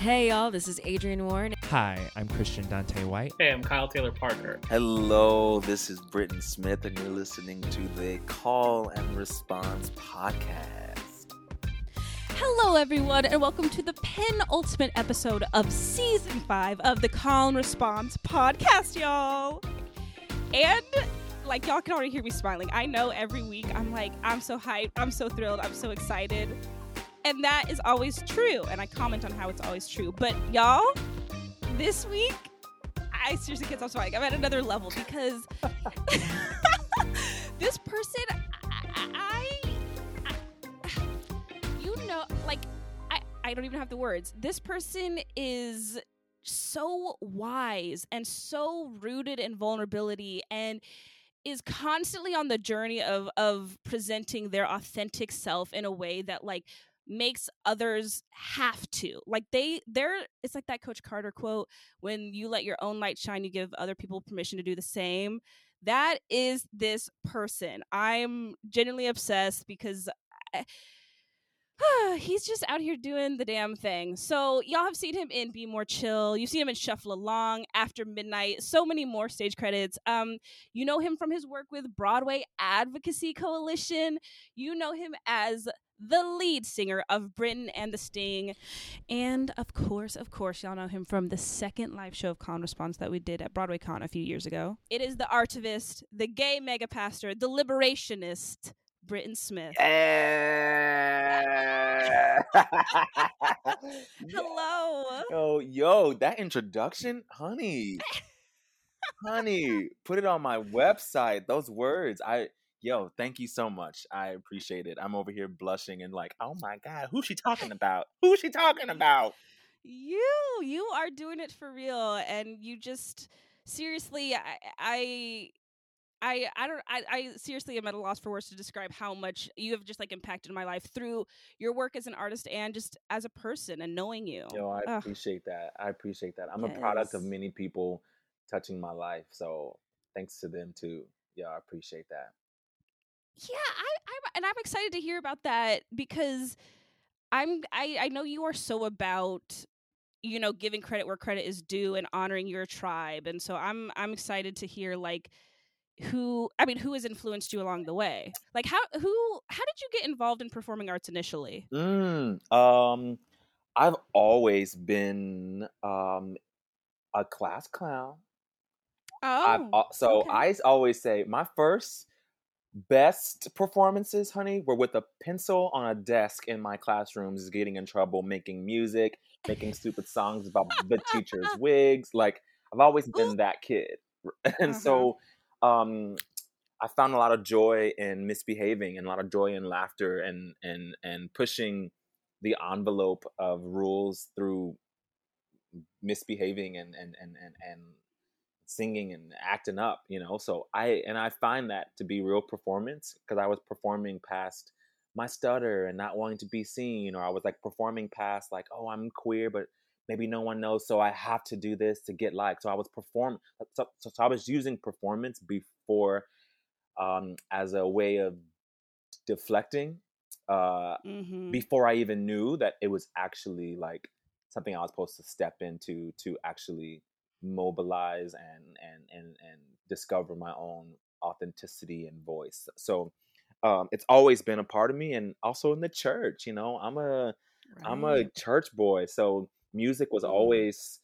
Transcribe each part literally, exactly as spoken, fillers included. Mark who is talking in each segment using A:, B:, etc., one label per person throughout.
A: Hey y'all, this is Adrian Warren.
B: Hi, I'm Christian Dante White.
C: Hey, I'm Kyle Taylor Parker.
D: Hello, this is Britton Smith, and you're listening to the Call and Response podcast.
E: Hello, everyone, and welcome to the penultimate episode of Season five of the Call and Response podcast, y'all. And, like, y'all can already hear me smiling. I know every week I'm like, I'm so hyped, I'm so thrilled, I'm so excited. And that is always true, and I comment on how it's always true. But, y'all, this week, I seriously can't stop smiling. I'm at another level because this person, I, I, I, you know, like, I, I don't even have the words. This person is so wise and so rooted in vulnerability and is constantly on the journey of, of presenting their authentic self in a way that, like, makes others have to like they they're it's like that Coach Carter quote, when you let your own light shine, you give other people permission to do the same. That is this person. I'm genuinely obsessed because I, he's just out here doing the damn thing. So y'all have seen him in Be More Chill. You've seen him in Shuffle Along, After Midnight, so many more stage credits. Um, you know him from his work with Broadway Advocacy Coalition. You know him as the lead singer of Britton and the Sting. And of course, of course, y'all know him from the second live show of Call and Response that we did at Broadway Con a few years ago. It is the artivist, the gay mega pastor, the liberationist, Britton Smith.
D: Yeah.
E: Hello.
D: Yo, yo, that introduction, honey, honey, put it on my website. Those words, I, yo, thank you so much. I appreciate it. I'm over here blushing and like, oh my God, who's she talking about? Who's she talking about?
E: You, you are doing it for real, and you just seriously, I, I. I, I don't I, I seriously am at a loss for words to describe how much you have just like impacted my life through your work as an artist and just as a person and knowing you.
D: Yo, I
E: Ugh.
D: appreciate that. I appreciate that. I'm
E: Yes.
D: a product of many people touching my life, so thanks to them too. Yeah, I appreciate that.
E: Yeah, I, I and I'm excited to hear about that because I'm I, I know you are so about, you know, giving credit where credit is due and honoring your tribe, and so I'm I'm excited to hear like who I mean who has influenced you along the way. Like how who how did you get involved in performing arts initially?
D: Mm, um, I've always been um a class clown. I've
E: Oh,
D: al- so
E: okay.
D: I always say my first best performances, honey, were with a pencil on a desk in my classrooms, getting in trouble, making music, making stupid songs about the teachers' wigs. Like I've always been that kid, and
E: Uh-huh.
D: so um, I found a lot of joy in misbehaving and a lot of joy in laughter and and and pushing the envelope of rules through misbehaving and and and and, and singing and acting up, you know. So I and I find that to be real performance, because I was performing past my stutter and not wanting to be seen, or I was like performing past like, oh, I'm queer but maybe no one knows, so I have to do this to get liked. So I was perform so, so, so I was using performance before um as a way of deflecting uh
E: Mm-hmm.
D: before I even knew that it was actually like something I was supposed to step into to actually mobilize and and and and discover my own authenticity and voice. So um it's always been a part of me, and also in the church, you know. I'm a I'm a
E: Right.
D: church boy, so music was
E: Mhm.
D: always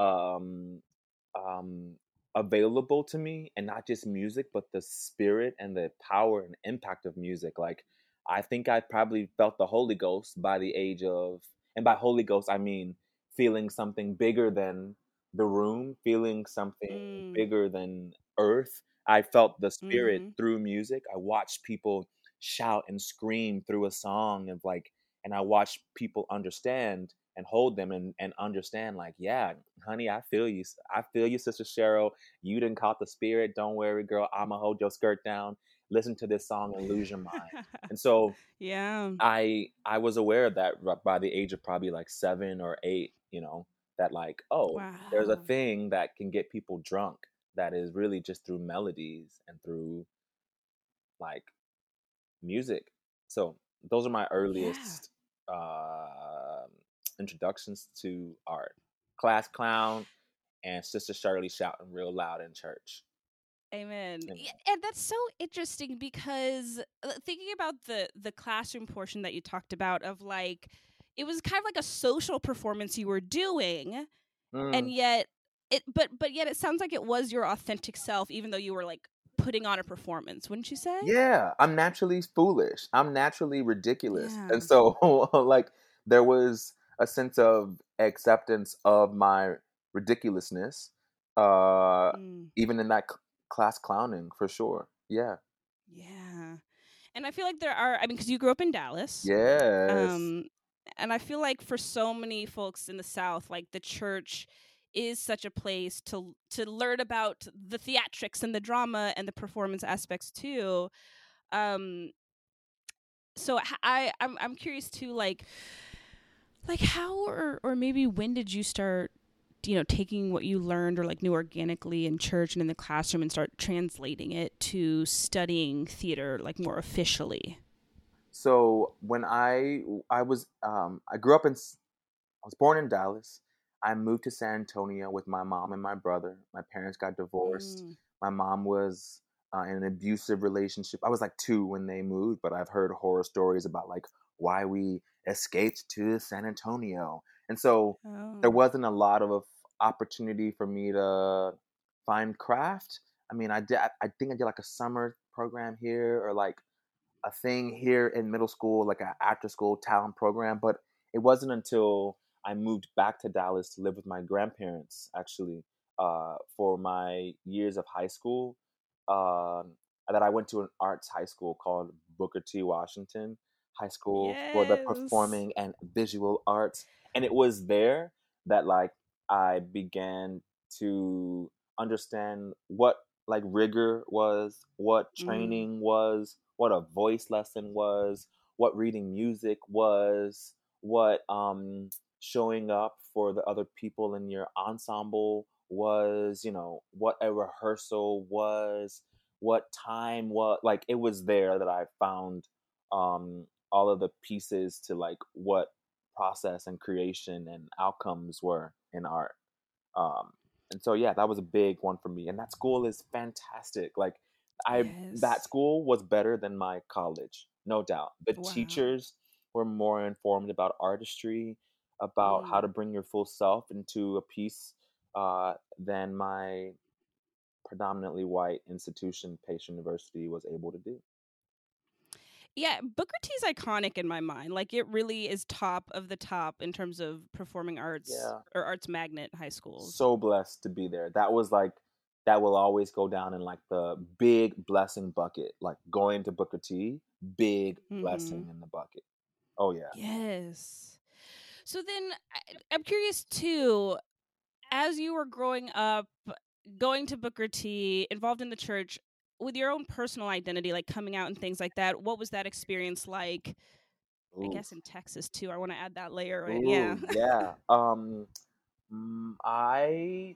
D: um um available to me, and not just music but the spirit and the power and impact of music. Like I think I probably felt the Holy Ghost by the age of, and by Holy Ghost I mean feeling something bigger than the room, feeling something
E: Mm.
D: bigger than earth. I felt the spirit
E: Mm-hmm.
D: through music. I watched people shout and scream through a song of like, and I watched people understand and hold them and, and understand like, yeah, honey, I feel you. I feel you, Sister Cheryl. You didn't caught the spirit. Don't worry, girl. I'ma hold your skirt down. Listen to this song and lose your mind. And so
E: Yeah.
D: I I was aware of that r- by the age of probably like seven or eight, you know, that like, oh, there's a
E: Wow.
D: thing that can get people drunk that is really just through melodies and through like music. So those are my
E: Yeah.
D: earliest uh, introductions to art. Class clown and Sister Shirley shouting real loud in church.
E: Amen.
D: Amen.
E: Yeah, and that's so interesting because uh, thinking about the the classroom portion that you talked about of like it was kind of like a social performance you were doing,
D: Mm.
E: and yet it but but yet it sounds like it was your authentic self, even though you were like putting on a performance, wouldn't you say?
D: Yeah, I'm naturally foolish. I'm naturally ridiculous.
E: Yeah.
D: And so like there was a sense of acceptance of my ridiculousness uh
E: Mm.
D: even in that c- class clowning for sure. Yeah.
E: Yeah. And I feel like there are I mean cuz you grew up in Dallas.
D: Yes.
E: Um and I feel like for so many folks in the South, like the church is such a place to to learn about the theatrics and the drama and the performance aspects too. Um so h- I I'm I'm curious too like like how or or maybe when did you start you know taking what you learned or like knew organically in church and in the classroom and start translating it to studying theater like more officially?
D: So when I I was um I grew up in S- I was born in Dallas. I moved to San Antonio with my mom and my brother. My parents got divorced.
E: Mm.
D: My mom was uh, in an abusive relationship. I was like two when they moved, but I've heard horror stories about like why we escaped to San Antonio. And so there
E: Oh.
D: wasn't a lot of opportunity for me to find craft. I mean, I did. I I think I did like a summer program here, or like a thing here in middle school, like an after school talent program. But it wasn't until I moved back to Dallas to live with my grandparents, actually, uh, for my years of high school, um, that I went to an arts high school called Booker T. Washington High School for the
E: Yes.
D: Performing and Visual Arts. And it was there that like I began to understand what like rigor was, what
E: Mm.
D: training was, what a voice lesson was, what reading music was, what um showing up for the other people in your ensemble was, you know, what a rehearsal was, what time was. Like it was there that I found um all of the pieces to like what process and creation and outcomes were in art. Um, and so yeah, that was a big one for me. And that school is fantastic. Like I that
E: Yes.
D: school was better than my college, no doubt. The
E: Wow.
D: teachers were more informed about artistry, about how
E: Mm.
D: to bring your full self into a piece uh, than my predominantly white institution, Pace University, was able to do.
E: Yeah, Booker T is iconic in my mind. Like it really is top of the top in terms of performing arts
D: Yeah.
E: or arts magnet high schools.
D: So blessed to be there. That was like that will always go down in like the big blessing bucket. Like going to Booker T, big
E: Mm-hmm.
D: blessing in the bucket. Oh yeah.
E: Yes. So then I, I'm curious too, as you were growing up, going to Booker T, involved in the church, with your own personal identity, like coming out and things like that, what was that experience like? I
D: Ooh.
E: guess in Texas too. I want to add that layer, right? Yeah.
D: Ooh, yeah. Um mm, I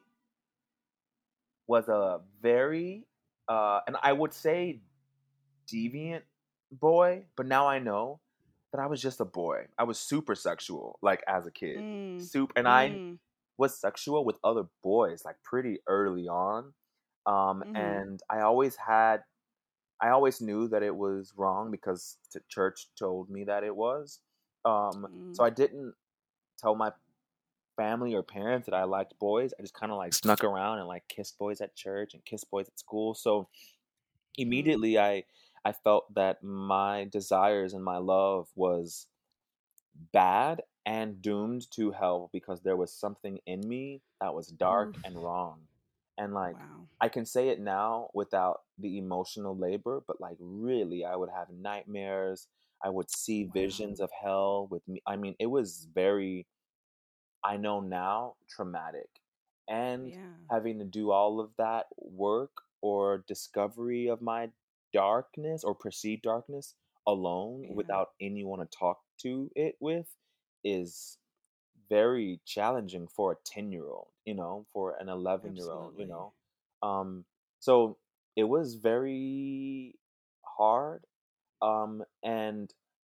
D: was a very uh and I would say deviant boy, but now I know that I was just a boy. I was super sexual like as a kid.
E: Mm.
D: Super and I
E: Mm.
D: was sexual with other boys like pretty early on. Um,
E: Mm-hmm.
D: and I always had, I always knew that it was wrong because the church told me that it was. Um, so
E: Mm.
D: I didn't tell my family or parents that I liked boys. I just kind of like snuck around and like kissed boys at church and kissed boys at school. So
E: Mm.
D: immediately I I felt that my desires and my love was bad and doomed to hell because there was something in me that was dark
E: Oof.
D: and wrong. And like
E: Wow.
D: I can say it now without the emotional labor, but like really I would have nightmares. I would see
E: Wow.
D: visions of hell with me. I mean, it was very, I know now, traumatic. And
E: Yeah.
D: having to do all of that work or discovery of my darkness or perceived darkness alone
E: Yeah.
D: without anyone to talk to it with is very challenging for a ten year old, you know, for an eleven year old, you
E: Absolutely.
D: know. Um, so it was very hard. Um, and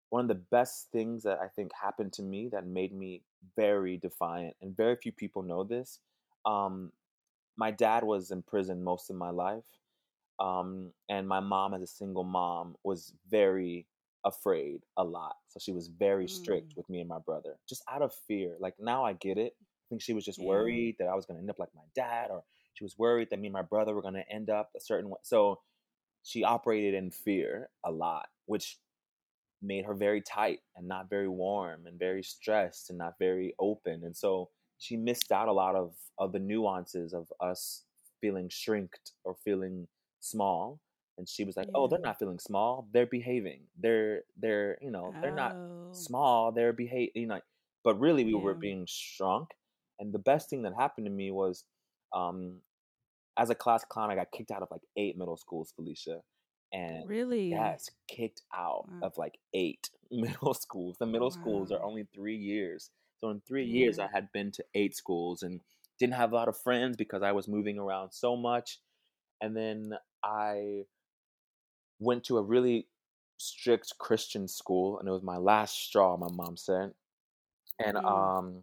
D: one of the best things that I think happened to me that made me very defiant, and very few people know this. Um, my dad was in prison most of my life, um, and my mom, as a single mom, was very afraid a lot. So she was very strict
E: Mm.
D: with me and my brother, just out of fear. Like now I get it. I think she was just
E: Yeah.
D: worried that I was going to end up like my dad, or she was worried that me and my brother were going to end up a certain way. So she operated in fear a lot, which made her very tight and not very warm and very stressed and not very open. And so she missed out a lot of, of the nuances of us feeling shrinked or feeling small. And she was like, "Oh, they're
E: Yeah.
D: not feeling small. They're behaving. They're they're you know they're not
E: Oh.
D: small. They're behave you know." But really, we were
E: Yeah.
D: being shrunk. And the best thing that happened to me was, um, as a class clown, I got kicked out of like eight middle schools, Felicia. And
E: Really?
D: yes, kicked out
E: Wow.
D: of like eight middle schools. The middle schools are
E: Wow.
D: only three years. So in three years,
E: Yeah.
D: I had been to eight schools and didn't have a lot of friends because I was moving around so much. And then I went to a really strict Christian school, and it was my last straw, my mom said. And
E: Mm.
D: um,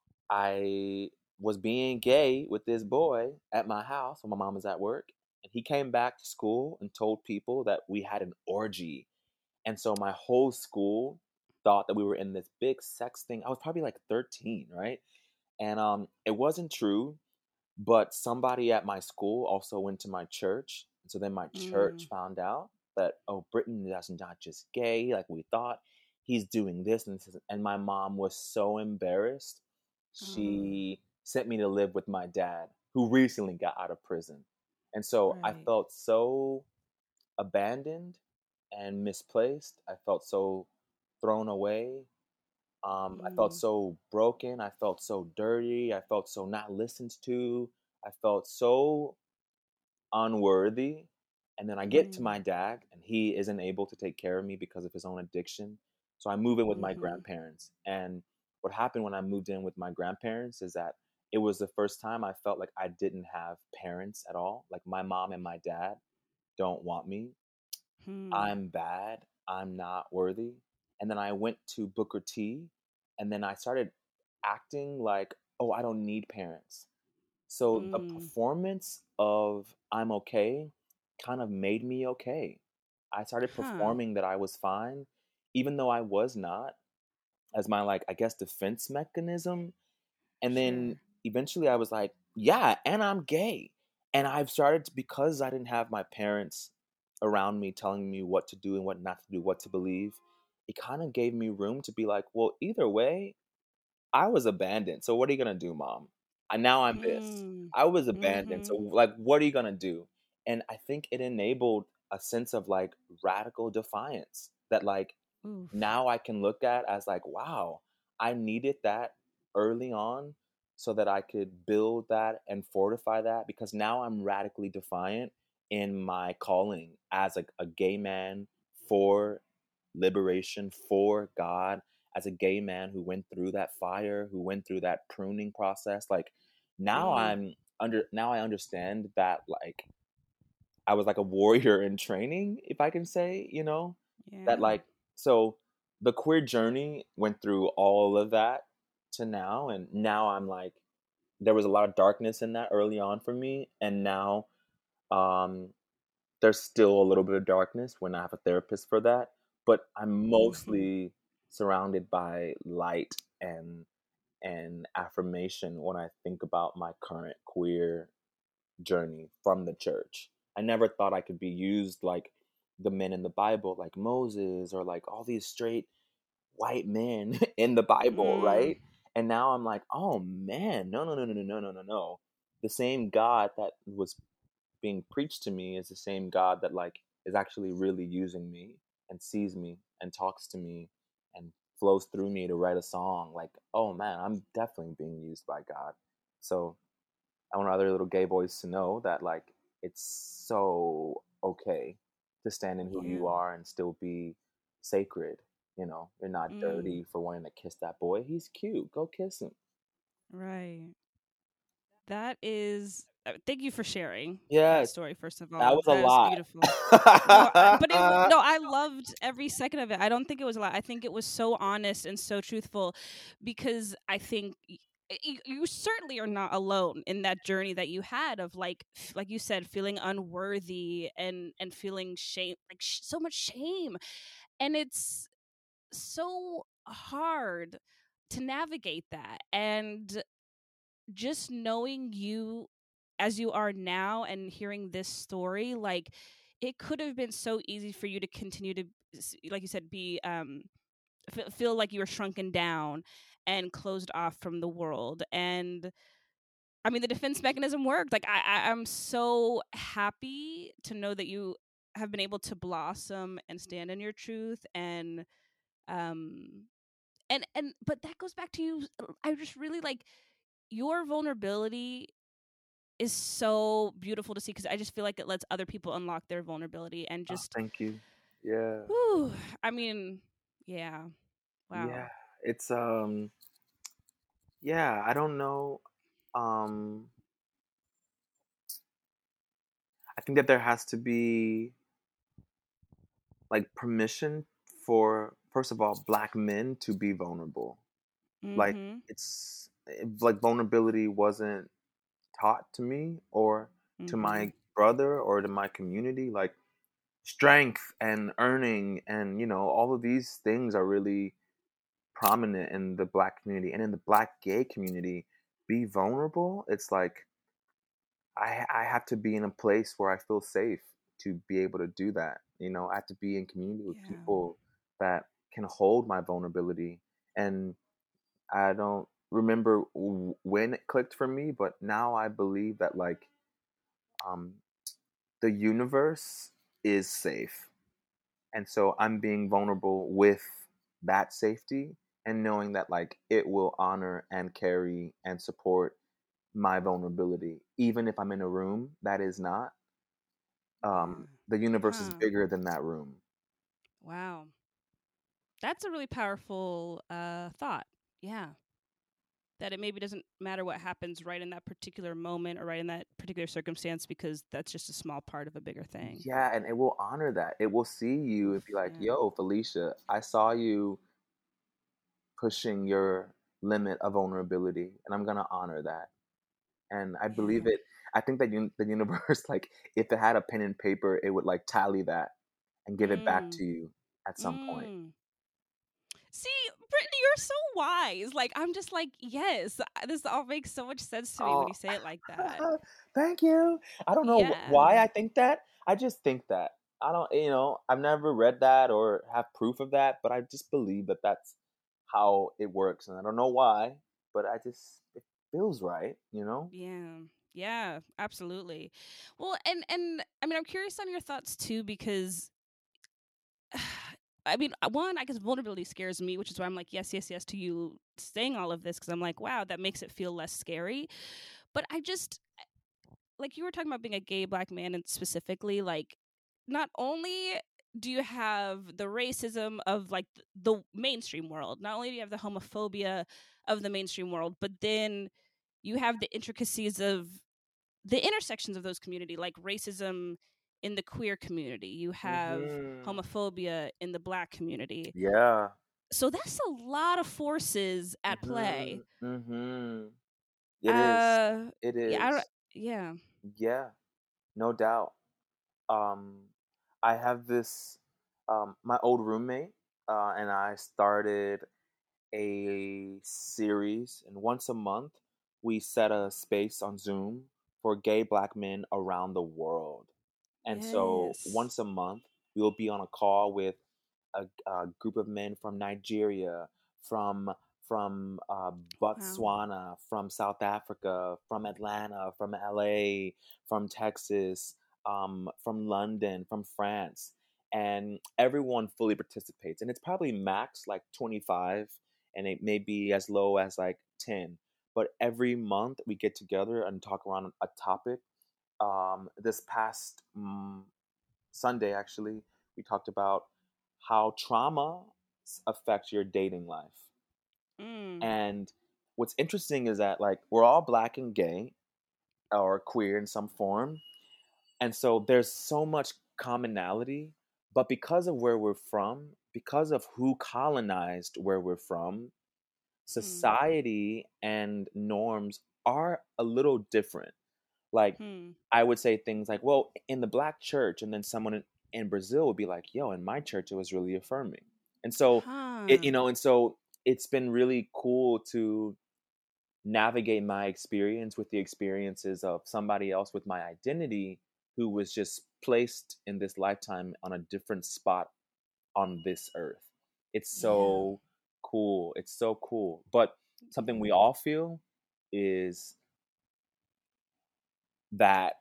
D: I was being gay with this boy at my house when my mom was at work. And he came back to school and told people that we had an orgy. And so my whole school thought that we were in this big sex thing. I was probably like thirteen, right? And um, it wasn't true, but somebody at my school also went to my church. And so then my church
E: Mm.
D: found out that, oh, Britton is not just gay like we thought. He's doing this and this. And my mom was so embarrassed.
E: Oh.
D: She sent me to live with my dad, who recently got out of prison. And so I
E: Right.
D: felt so abandoned and misplaced. I felt so thrown away. Um, I felt
E: Mm.
D: so broken. I felt so dirty. I felt so not listened to. I felt so unworthy. And then I get to my
E: Mm.
D: dad, and he isn't able to take care of me because of his own addiction. So I move in with my
E: Mhm.
D: grandparents. And what happened when I moved in with my grandparents is that it was the first time I felt like I didn't have parents at all. Like my mom and my dad don't want me.
E: Hmm.
D: I'm bad. I'm not worthy. And then I went to Booker T, and then I started acting like, oh, I don't need parents. So the
E: Mm.
D: performance of I'm okay kind of made me okay. I started
E: Huh.
D: performing that I was fine, even though I was not, as my, like, I guess, defense mechanism. And then
E: Sure.
D: eventually I was like, yeah, and I'm gay. And I've started to, because I didn't have my parents around me telling me what to do and what not to do, what to believe, it kind of gave me room to be like, well, either way, I was abandoned. So what are you going to do, mom? And now I'm this.
E: Hmm.
D: I was abandoned. So,
E: Mhm.
D: like, what are you going to do? And I think it enabled a sense of like radical defiance that, like,
E: Oof.
D: now I can look at as like, wow, I needed that early on so that I could build that and fortify that, because now I'm radically defiant in my calling as a, a gay man for liberation, for God, as a gay man who went through that fire, who went through that pruning process. Like now
E: Mm.
D: I'm under now I understand that, like, I was like a warrior in training, if I can say, you know, that,
E: Yeah.
D: like, so the queer journey went through all of that to now. And now I'm like, there was a lot of darkness in that early on for me. And now, um, there's still a little bit of darkness when I have a therapist for that. But I'm
E: Mhm.
D: mostly surrounded by light and and affirmation when I think about my current queer journey from the church. I never thought I could be used like the men in the Bible, like Moses, or like all these straight white men in the Bible,
E: Mm.
D: right? And now I'm like, oh man, no, no, no, no, no, no, no, no, no. The same God that was being preached to me is the same God that, like, is actually really using me and sees me and talks to me and flows through me to write a song. Like, oh man, I'm definitely being used by God. So I want other little gay boys to know that, like, it's so okay to stand in who
E: Yeah.
D: you are and still be sacred. You know, you're not
E: Mm.
D: dirty for wanting to kiss that boy. He's cute. Go kiss him.
E: Right. That is. Uh, thank you for sharing
D: Yeah,
E: that story. First of
D: that
E: all,
D: was a
E: that is
D: lot.
E: beautiful. No, I, but it wa- no, I loved every second of it. I don't think it was a lot. I think it was so honest and so truthful, because I think y- y- you certainly are not alone in that journey that you had of, like, f- like you said, feeling unworthy and and feeling shame, like sh- so much shame, and it's so hard to navigate that. And just knowing you as you are now and hearing this story, like, it could have been so easy for you to continue to, s- like you said, be um f- feel like you were shrunken down and closed off from the world. And I mean, the defense mechanism worked. Like, I, I I'm so happy to know that you have been able to blossom and stand in your truth. And um and and but that goes back to you. I just really like your vulnerability is so beautiful to see, because I just feel like it lets other people unlock their vulnerability and
D: Oh,
E: just,
D: thank you. Yeah.
E: whew, I mean, yeah, wow.
D: Yeah. It's um yeah, I don't know. Um I think that there has to be like permission for, first of all, black men to be vulnerable. Like,
E: Mm-hmm.
D: it's like vulnerability wasn't taught to me or to
E: Mm-hmm.
D: my brother or to my community. Like, strength and earning and, you know, all of these things are really prominent in the black community and in the black gay community. Be vulnerable. It's like I I have to be in a place where I feel safe to be able to do that. You know, I have to be in community with
E: Yeah.
D: people that can hold my vulnerability. And I don't remember w- when it clicked for me, but now I believe that, like, um, the universe is safe, and so I'm being vulnerable with that safety and knowing that, like, it will honor and carry and support my vulnerability, even if I'm in a room that is not. Um,
E: Yeah.
D: the universe is
E: Huh.
D: bigger than that room.
E: Wow. That's a really powerful uh thought. Yeah. That it maybe doesn't matter what happens right in that particular moment or right in that particular circumstance, because that's just a small part of a bigger thing.
D: Yeah, and it will honor that. It will see you
E: Oof,
D: and be like,
E: yeah.
D: "Yo, Felicia, I saw you pushing your limit of vulnerability, and I'm gonna honor that." And I believe
E: Yeah.
D: it. I think that un- the universe, like, if it had a pen and paper, it would like tally that and give it back
E: Mm.
D: to you at some point.
E: Mm. See, Brittany, you're so wise. Like, I'm just like, yes, I- this all makes so much sense to me when
D: Oh,
E: you say it like that.
D: thank you. I don't know wh-
E: Yeah.
D: why I think that. I just think that. I don't, you know, I've never read that or have proof of that, but I just believe that that's how it works. And I don't know why, but I just, it feels right, you know?
E: Yeah. Yeah, absolutely. Well, and and I mean, I'm curious on your thoughts too, because I mean, uh, one, I guess vulnerability scares me, which is why I'm like, yes, yes, yes to you saying all of this, because I'm like, wow, that makes it feel less scary. But I just, like, you were talking about being a gay black man, and specifically, like, not only do you have the racism of, like, th- the mainstream world, not only do you have the homophobia of the mainstream world, but then you have the intricacies of the intersections of those community, like racism in the queer community. You have
D: Hmm.
E: homophobia in the black community.
D: Yeah.
E: So that's a lot of forces at
D: Hmm.
E: play.
D: Hmm. It is.
E: Uh,
D: It
E: yeah, I don't,
D: is.
E: yeah.
D: Yeah. No doubt. Um, I have this, um, my old roommate, uh, and I started a series, and once a month we set a space on Zoom for gay black men around the world. And so
E: Yes.
D: once a month we will be on a call with a, a group of men from Nigeria, from from uh,
E: Wow.
D: Botswana, from South Africa, from Atlanta, from L A, from Texas, um, from London, from France, and everyone fully participates. And it's probably max like twenty-five, and it may be as low as like ten. But every month we get together and talk around a topic. Um, this past um, Sunday, actually, we talked about how trauma affects your dating life.
E: Mm.
D: And what's interesting is that, like, we're all black and gay, or queer in some form. And so there's so much commonality, but because of where we're from, because of who colonized where we're from,
E: Hmm.
D: society and norms are a little different. Like,
E: Hmm.
D: I would say things like, well, in the black church, and then someone in, in Brazil would be like, yo, in my church, it was really affirming. And so, it,
E: Huh.
D: you know, and so it's been really cool to navigate my experience with the experiences of somebody else with my identity who was just placed in this lifetime on a different spot on this earth. It's
E: Yeah.
D: so cool. It's so cool. But something we all feel is that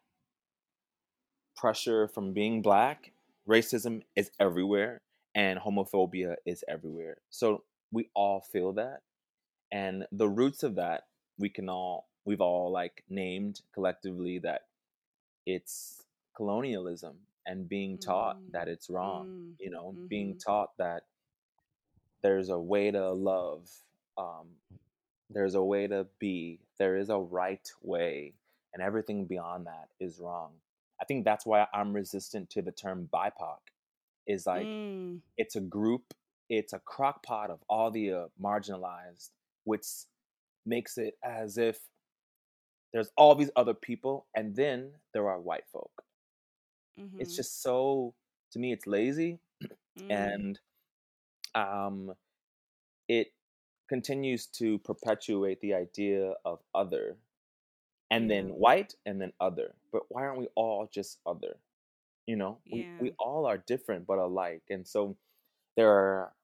D: pressure from being black, racism is everywhere, and homophobia is everywhere. So we all feel that. And the roots of that, we can all, we've all like named collectively that it's colonialism and being taught
E: Mm.
D: that it's wrong,
E: Mm.
D: you know, being
E: Mm-hmm.
D: taught that there's a way to love, um, there's a way to be, there is a right way, and everything beyond that is wrong. I think that's why I'm resistant to the term B I P O C, is like,
E: Mm.
D: it's a group, it's a crock pot of all the uh, marginalized, which makes it as if there's all these other people and then there are white folk. It's
E: Mm-hmm.
D: just so, to me, it's lazy,
E: Mm.
D: and um, it continues to perpetuate the idea of other, and then
E: Yeah.
D: white, and then other. But why aren't we all just other? You know, we
E: Yeah.
D: we all are different but alike, and so there are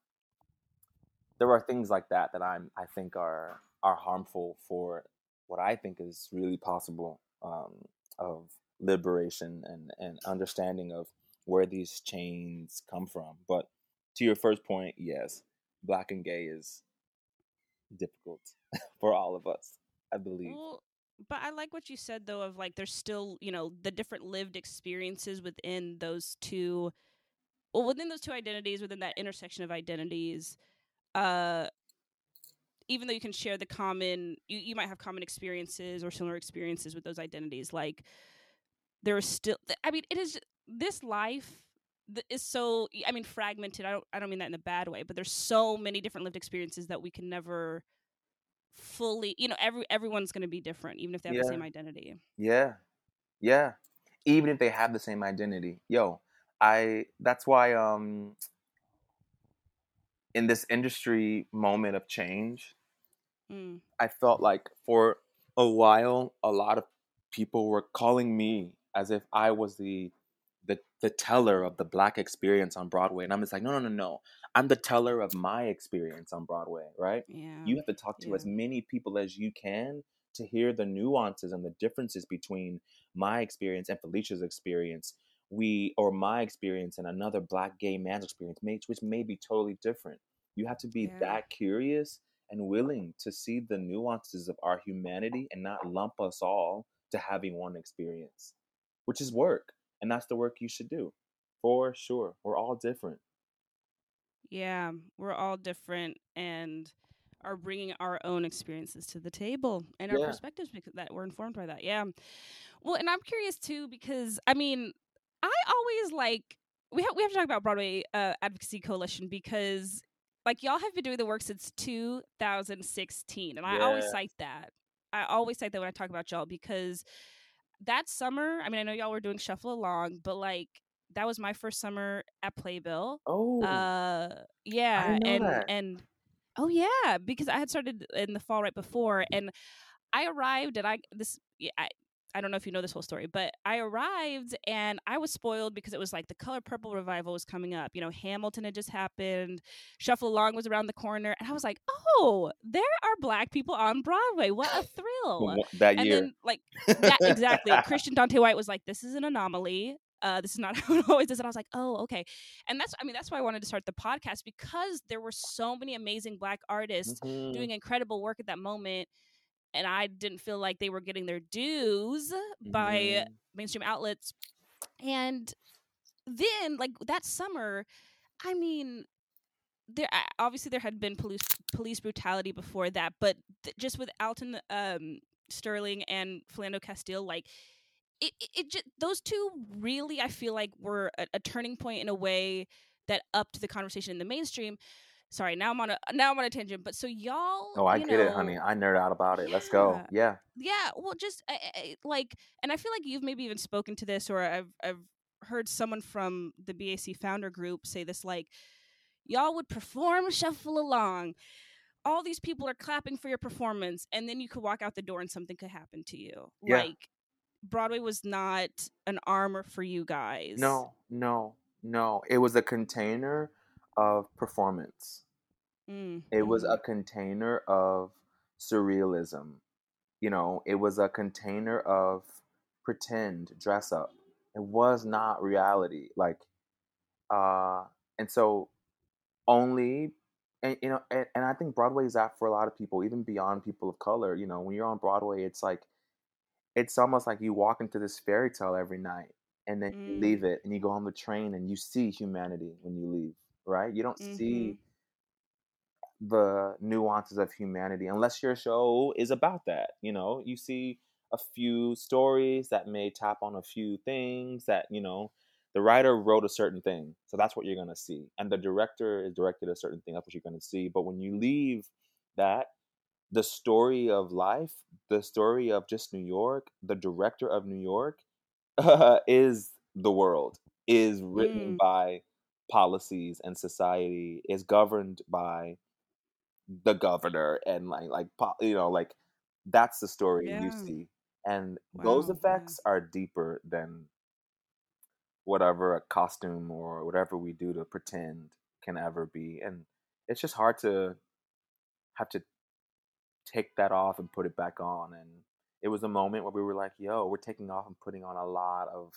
D: there are things like that that I'm I think are are harmful for what I think is really possible, um, of liberation and and understanding of where these chains come from. But to your first point, yes, black and gay is difficult for all of us, I believe.
E: Well, but I like what you said though of like there's still, you know, the different lived experiences within those two well within those two identities, within that intersection of identities. Uh even though you can share the common you, you might have common experiences or similar experiences with those identities, like there is still I mean, it is this life th- is so I mean fragmented. I don't I don't mean that in a bad way, but there's so many different lived experiences that we can never fully, you know, every everyone's going to be different even if they have the
D: Yeah,
E: same identity.
D: yeah, yeah. Even if they have the same identity, yo, I. That's why, um, in this industry moment of change,
E: Mm.
D: I felt like for a while, a lot of people were calling me as if I was the the the teller of the black experience on Broadway, and I'm just like, no, no, no, no. I'm the teller of my experience on Broadway, right?
E: Yeah.
D: You have to talk to
E: Yeah.
D: as many people as you can to hear the nuances and the differences between my experience and Felicia's experience. We or my experience and another black gay man's experience, which may be totally different. You have to be
E: Yeah.
D: that curious and willing to see the nuances of our humanity and not lump us all to having one experience, which is work. And that's the work you should do. For sure. We're all different.
E: Yeah. We're all different and are bringing our own experiences to the table and our
D: Yeah.
E: perspectives because that we're informed by that. Yeah. Well, and I'm curious too because I mean, I always like we have we have to talk about Broadway uh, Advocacy Coalition because like y'all have been doing the work since two thousand sixteen, and I always
D: Yeah.
E: cite that. I always cite that when I talk about y'all because that summer, I mean, I know y'all were doing Shuffle Along, but like that was my first summer at Playbill.
D: Oh,
E: Uh,
D: I
E: yeah,
D: didn't know
E: and
D: that.
E: and oh yeah, because I had started in the fall right before, and I arrived and I this yeah, I I don't know if you know this whole story, but I arrived and I was spoiled because it was like the Color Purple revival was coming up. You know, Hamilton had just happened, Shuffle Along was around the corner, and I was like, "Oh, there are black people on Broadway. What a thrill."
D: That
E: And
D: year.
E: then like that exactly. Christian Dante White was like, "This is an anomaly. Uh, this is not how it always is." And I was like, "Oh, okay." And that's I mean, that's why I wanted to start the podcast because there were so many amazing black artists
D: Mm-hmm.
E: doing incredible work at that moment and I didn't feel like they were getting their dues by
D: Mm-hmm.
E: mainstream outlets. And then, like that summer, I mean, there obviously there had been police police brutality before that, but th- just with Alton, um, Sterling and Philando Castile, like it, it, it just, those two really, I feel like, were a, a turning point in a way that upped the conversation in the mainstream. Sorry, now I'm on a now I'm on a tangent. But so y'all,
D: Oh, I
E: you
D: get
E: know,
D: it, honey. I nerd out about it.
E: yeah,
D: Let's go. Yeah.
E: yeah. Well, just I, I, like, and I feel like you've maybe even spoken to this, or I've I've heard someone from the B A C founder group say this, like, y'all would perform Shuffle Along. All these people are clapping for your performance, and then you could walk out the door and something could happen to you.
D: Yeah.
E: Like, Broadway was not an armor for you guys.
D: No, no, no. It was a container of performance.
E: Mm,
D: It was
E: mhm.
D: a container of surrealism. You know, it was a container of pretend, dress up. It was not reality. Like, uh, and so only, and you know, and, and I think Broadway is that for a lot of people, even beyond people of color. You know, when you're on Broadway, it's like, it's almost like you walk into this fairy tale every night, and then you
E: Mm,
D: leave it, and you go on the train, and you see humanity when you leave. Right? You don't
E: mhm.
D: see the nuances of humanity unless your show is about that. You know, you see a few stories that may tap on a few things that, you know, the writer wrote a certain thing, so that's what you're going to see, and the director is directed a certain thing, that's what you're going to see. But when you leave that, the story of life, the story of just New York, the director of New York, uh, is the world, is written
E: Mm,
D: by policies and society, is governed by the governor, and like like po- you know, like that's the story you
E: yeah.
D: see, and those
E: Wow. Yeah.
D: effects are deeper than whatever a costume or whatever we do to pretend can ever be. And it's just hard to have to take that off and put it back on. And it was a moment where we were like, yo, we're taking off and putting on a lot of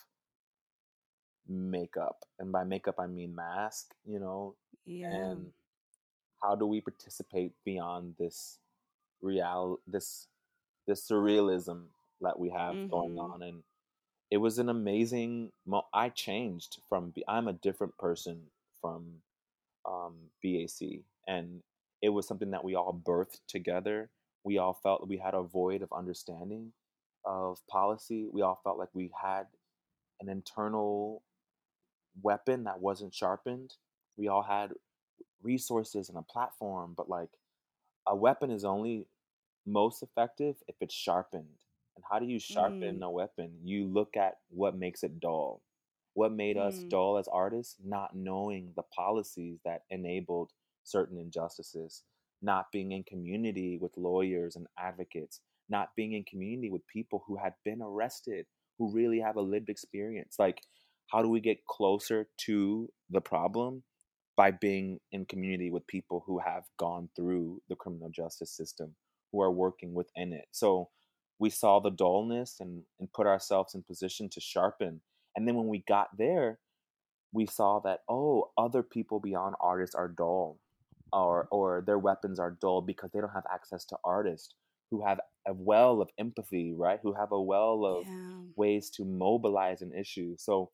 D: makeup, and by makeup I mean mask, you know.
E: Yeah.
D: And how do we participate beyond this real this this surrealism that we have going
E: Mhm.
D: on? And it was an amazing mo- I changed from B- I'm a different person from um, B A C, and it was something that we all birthed together. We all felt we had a void of understanding of policy. We all felt like we had an internal weapon that wasn't sharpened. We all had resources and a platform, but like a weapon is only most effective if it's sharpened. And how do you
E: Mm,
D: sharpen a weapon? You look at what makes it dull. What made us
E: mm,
D: dull as artists? Not knowing the policies that enabled certain injustices, not being in community with lawyers and advocates, not being in community with people who had been arrested, who really have a lived experience. Like, how do we get closer to the problem? By being in community with people who have gone through the criminal justice system, who are working within it. So we saw the dullness, and, and put ourselves in position to sharpen. And then when we got there, we saw that, oh, other people beyond artists are dull, or or their weapons are dull because they don't have access to artists who have a well of empathy, right? Who have a well of
E: yeah.
D: ways to mobilize an issue. So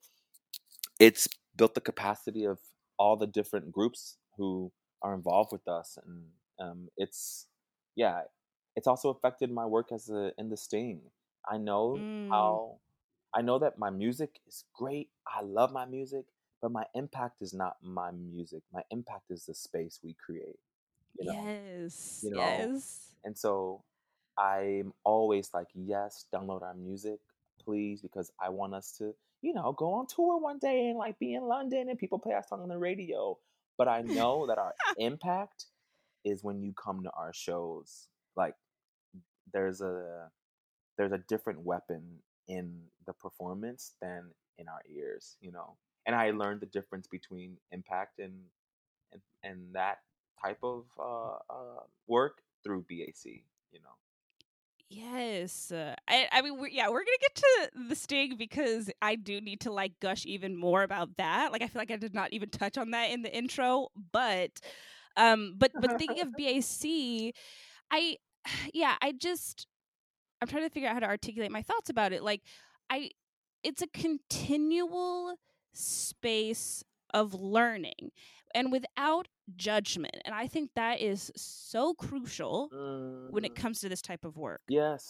D: it's built the capacity of all the different groups who are involved with us. And um, it's yeah, it's also affected my work as a in the Sting. I know
E: Mm,
D: how I know that my music is great. I love my music, but my impact is not my music. My impact is the space we create, you know.
E: yes.
D: You know,
E: Yes.
D: and so I'm always like, yes, download our music, please, because I want us to, you know, go on tour one day and like be in London and people play our song on the radio. But I know that our impact is when you come to our shows. Like, there's a there's a different weapon in the performance than in our ears, you know. And I learned the difference between impact and and, and that type of uh, uh, work through B A C, you know.
E: Yes. Uh, I I mean we're, yeah, we're going to get to the Sting because I do need to like gush even more about that. Like I feel like I did not even touch on that in the intro, but um but but thinking of B A C, I yeah, I just I'm trying to figure out how to articulate my thoughts about it. Like I it's a continual space of learning and without judgment. And I think that is so crucial when it
D: Mm,
E: comes to this type of work.
D: yes.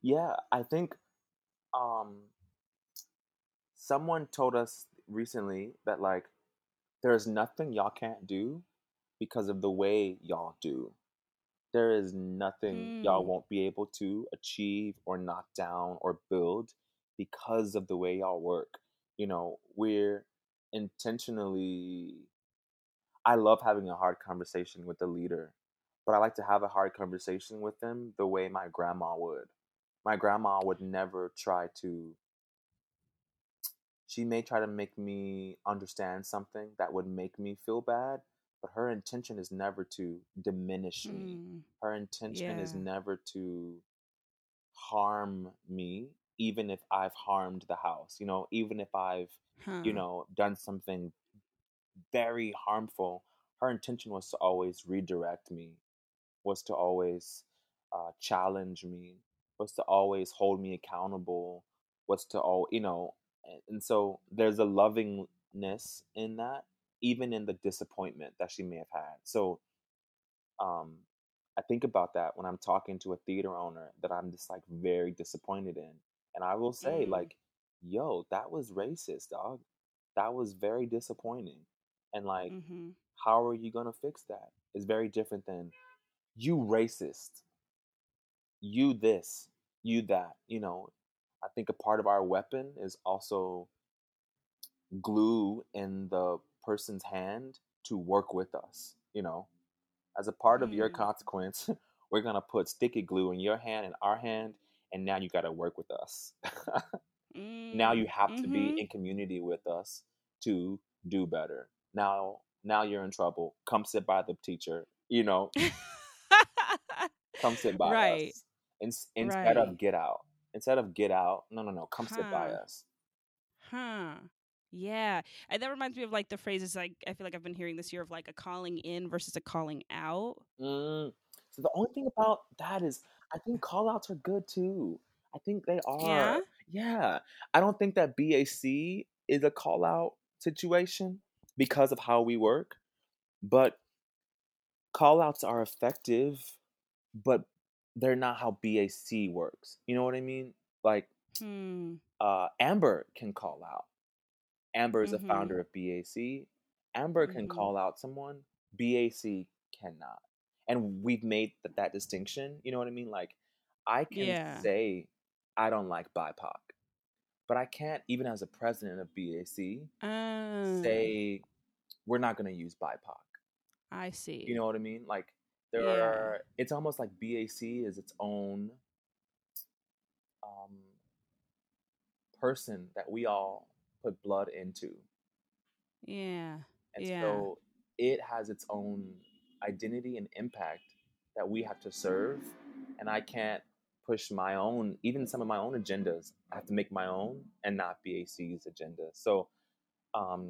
D: Yeah, I think um someone told us recently that like there's nothing y'all can't do because of the way y'all do. There is nothing y'all
E: Hmm.
D: won't be able to achieve or knock down or build because of the way y'all work. You know, we're intentionally, I love having a hard conversation with a leader, but I like to have a hard conversation with them the way my grandma would. My grandma would never try to, she may try to make me understand something that would make me feel bad, but her intention is never to diminish me.
E: Hmm.
D: Her intention is
E: Yeah.
D: never to harm me, even if I've harmed the house, you know, even if I've, you
E: Huh.
D: know, done something very harmful. Her intention was to always redirect me, was to always uh, challenge me, was to always hold me accountable, was to all, you know, and, and so there's a lovingness in that, even in the disappointment that she may have had. So um, I think about that when I'm talking to a theater owner that I'm just like very disappointed in. And I will say,
E: Mm.
D: like, yo, that was racist, dog. That was very disappointing. And like,
E: Mm-hmm.
D: how are you going to fix that? It's very different than you racist, you this, you that. You know, I think a part of our weapon is also glue in the person's hand to work with us, you know, as a part of your
E: Hmm.
D: consequence, we're gonna put sticky glue in your hand and our hand, and now you gotta work with us. Now you
E: Mm.
D: have to be
E: Mm-hmm.
D: in community with us to do better. Now, now you're in trouble. Come sit by the teacher. You know, come sit by
E: Right.
D: us. In, instead
E: Right.
D: of get out. Instead of get out. No, no, no. Come sit by
E: Huh.
D: us.
E: Huh. Yeah. And that reminds me of like the phrases like I feel like I've been hearing this year of like a calling in versus a calling out.
D: Mm. So the only thing about that is, I think call outs are good too. I think they
E: Yeah.
D: are. Yeah. I don't think that B A C is a call out situation because of how we work, but call outs are effective, but they're not how B A C works. You know what I mean? Like,
E: Hmm.
D: uh, Amber can call out. Amber is the
E: Mm-hmm.
D: founder of B A C. Amber can
E: Mm-hmm.
D: call out someone. B A C cannot. And we've made that, that distinction. You know what I mean? Like, I can
E: Yeah.
D: say I don't like B I P O C, but I can't, even as a president of B A C,
E: Uh,
D: say we're not going to use B I P O C.
E: I
D: You
E: see.
D: know what I mean? Like, there
E: Yeah.
D: are, it's almost like B A C is its own um, person that we all put blood into.
E: Yeah.
D: And
E: Yeah.
D: so it has its own identity and impact that we have to serve. And I can't push my own, even some of my own agendas. I have to make my own and not B A C's agenda. So um,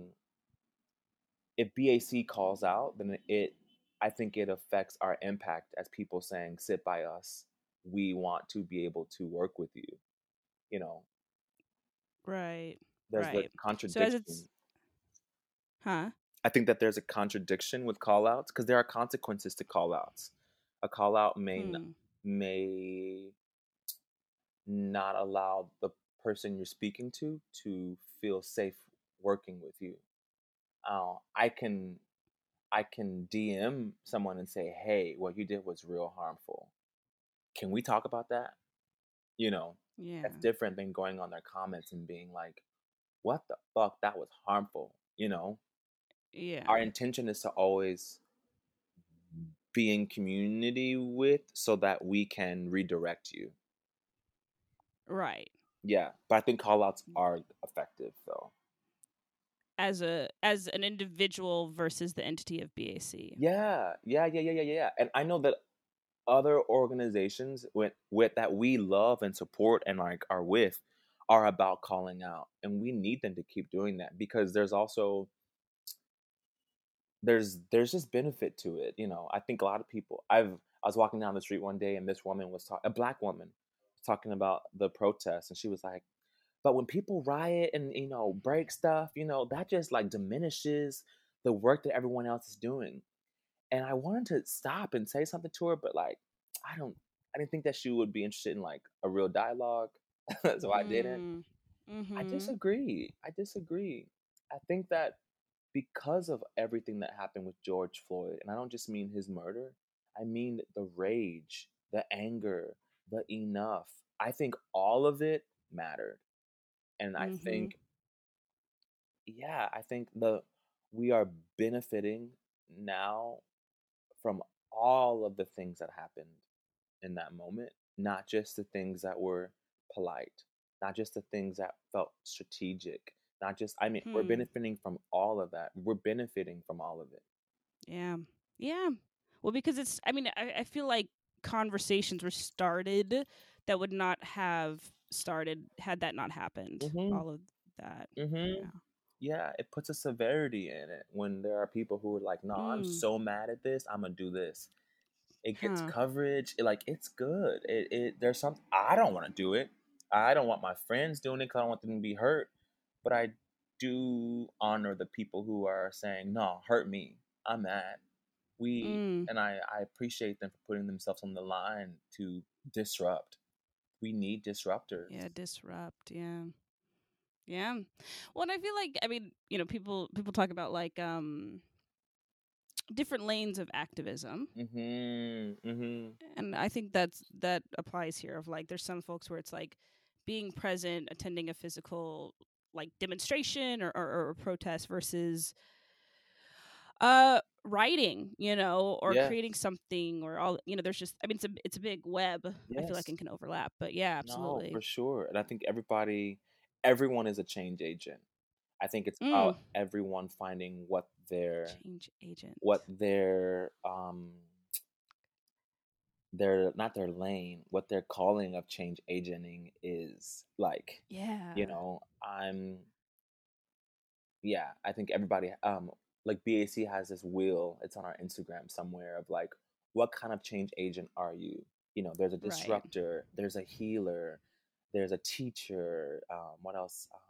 D: if B A C calls out, then it, I think it affects our impact as people saying, sit by us. We want to be able to work with you. You know,
E: Right.
D: there's the
E: Right. So as
D: contradiction.
E: it's huh?
D: I think that there's a contradiction with call outs because there are consequences to call outs. A call out may n-
E: Hmm.
D: may not allow the person you're speaking to to feel safe working with you. Uh, I can I can D M someone and say, "Hey, what you did was real harmful. Can we talk about that?" You know,
E: Yeah.
D: that's different than going on their comments and being like, "What the fuck? That was harmful." You know,
E: Yeah.
D: our intention is to always be in community with so that we can redirect you.
E: Right.
D: Yeah, but I think call outs are effective though.
E: As a as an individual versus the entity of B A C.
D: Yeah, yeah, yeah, yeah, yeah, yeah. And I know that other organizations with with that we love and support and like are with are about calling out, and we need them to keep doing that because there's also there's there's just benefit to it. You know, I think a lot of people. I've I was walking down the street one day and this woman was talking, a black woman, was talking about the protests, and she was like, "But when people riot and you know break stuff, you know that just like diminishes the work that everyone else is doing." And I wanted to stop and say something to her, but like, I don't. I didn't think that she would be interested in like a real dialogue, so I didn't.
E: Mm.
D: I
E: Mm-hmm.
D: disagree. I disagree. I think that because of everything that happened with George Floyd, and I don't just mean his murder, I mean the rage, the anger, the enough. I think all of it mattered. And I
E: Mm-hmm.
D: think, yeah, I think the we are benefiting now from all of the things that happened in that moment, not just the things that were polite, not just the things that felt strategic, not just, I mean, we're
E: Hmm.
D: benefiting from all of that. We're benefiting from all of it.
E: Yeah. Yeah. Well, because it's, I mean, I, I feel like conversations were started that would not have started had that not happened.
D: Mm-hmm.
E: All of that.
D: Mm-hmm.
E: Yeah.
D: Yeah, it puts a severity in it when there are people who are like, no, I'm
E: Mm.
D: so mad at this, I'm gonna do this. It gets
E: Huh.
D: coverage. It, like it's good. It, it there's some I don't want to do it. I don't want my friends doing it because I don't want them to be hurt. But I do honor the people who are saying, no, hurt me. I'm mad. We
E: Mm.
D: and I, I appreciate them for putting themselves on the line to disrupt. We need disruptors.
E: Yeah. Disrupt. Yeah. Yeah. Well, and I feel like, I mean, you know, people people talk about like um different lanes of activism,
D: Mm-hmm. Mm-hmm.
E: and I think that's that applies here. Of like, there's some folks where it's like being present, attending a physical like demonstration or or, or a protest versus uh writing, you know, or
D: Yes.
E: creating something, or all, you know. There's just, I mean, it's a it's a big web. I feel like
D: Yes.
E: it can overlap, but yeah,
D: No,
E: absolutely.
D: for sure. And I think everybody, everyone is a change agent. I think it's
E: Mm.
D: about everyone finding what their
E: Change agent.
D: what their um their not their lane, what their calling of change agenting is like.
E: Yeah.
D: You know, I'm yeah, I think everybody um like B A C has this wheel, it's on our Instagram somewhere of like what kind of change agent are you? You know, there's a
E: Right.
D: disruptor, there's a healer, there's a teacher, um what else? Um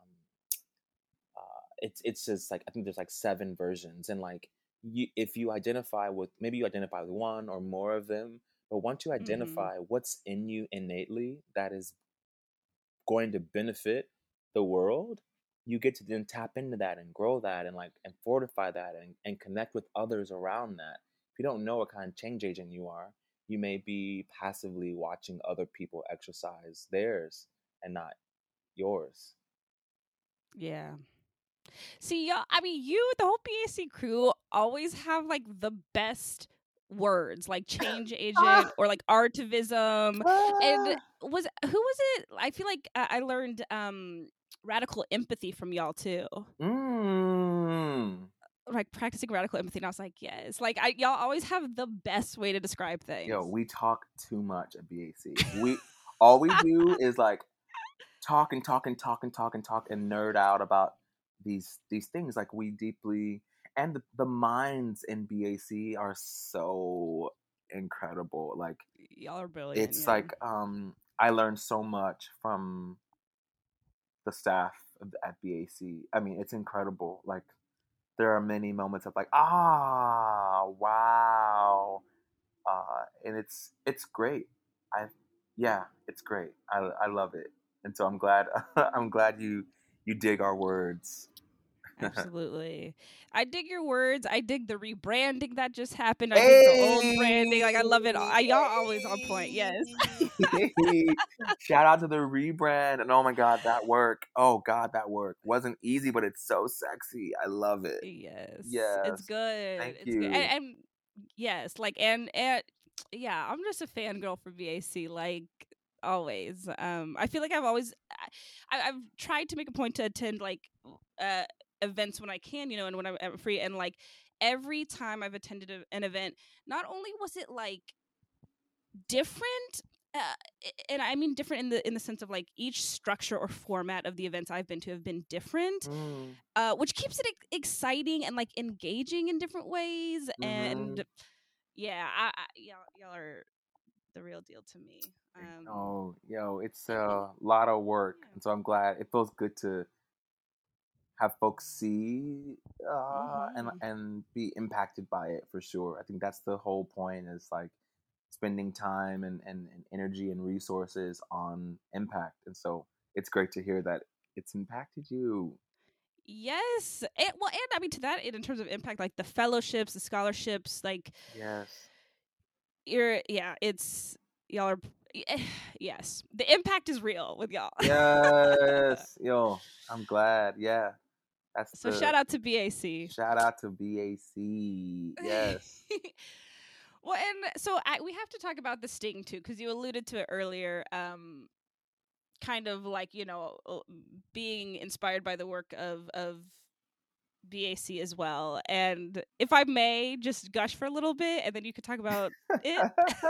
D: uh, it's it's just like I think there's like seven versions, and like you, if you identify with maybe you identify with one or more of them, but once you
E: Mm-hmm.
D: identify what's in you innately that is going to benefit the world, you get to then tap into that and grow that and like and fortify that and, and connect with others around that. If you don't know what kind of change agent you are, you may be passively watching other people exercise theirs and not yours.
E: Yeah. See, y'all, I mean, you, the whole B A C crew, always have like the best words, like change agent or like artivism. And was who was it? I feel like uh, I learned um radical empathy from y'all too.
D: Mm.
E: Like practicing radical empathy, and I was like, yes, like I y'all always have the best way to describe things.
D: Yo, we talk too much at B A C. We all we do is like talk and talk and talk and talk and talk and nerd out about these these things. Like we deeply and the, the minds in B A C are so incredible. Like
E: Y'all are brilliant.
D: it's
E: Yeah.
D: like um I learned so much from the staff at B A C. I mean, it's incredible. Like there are many moments of like, ah, wow, uh, and it's it's great. I yeah, it's great. I I love it, and so I'm glad I'm glad you you dig our words.
E: Absolutely. I dig your words. I dig the rebranding that just happened. I dig the old
D: Hey,
E: branding. Like I love it. I, y'all always on point. Yes.
D: Shout out to the rebrand, and oh my god, that work. Oh god, that work wasn't easy, but it's so sexy. I love it.
E: Yes.
D: Yes.
E: It's good.
D: Thank
E: it's
D: you.
E: good. And, and yes, like and and yeah, I'm just a fangirl for V A C. Like always. Um, I feel like I've always I, I've tried to make a point to attend like uh events when I can, you know, and when I'm, I'm free. And like every time I've attended a, an event, not only was it like different, uh, and I mean different in the in the sense of like each structure or format of the events I've been to have been different,
D: Mm.
E: uh, which keeps it ex- exciting and like engaging in different ways.
D: Mm-hmm.
E: And yeah, I, I, y'all, y'all are the real deal to me. Um,
D: oh, yo, it's a lot of work,
E: yeah.
D: and so I'm glad. It feels good to have folks see uh,
E: Mm-hmm.
D: and and be impacted by it for sure. I think that's the whole point. Is like spending time and, and, and energy and resources on impact. And so it's great to hear that it's impacted you.
E: Yes. And, well, and I mean, to that end, in terms of impact, like the fellowships, the scholarships, like,
D: Yes.
E: you're, yeah, it's, y'all are, yes, the impact is real with y'all.
D: Yes. Yo, I'm glad. Yeah. That's
E: So
D: the,
E: shout out to B A C.
D: shout out to B A C. Yes.
E: Well, and so I, we have to talk about the Sting too, because you alluded to it earlier. Um, kind of like, you know, being inspired by the work of of B A C as well. And if I may just gush for a little bit, and then you could talk about it.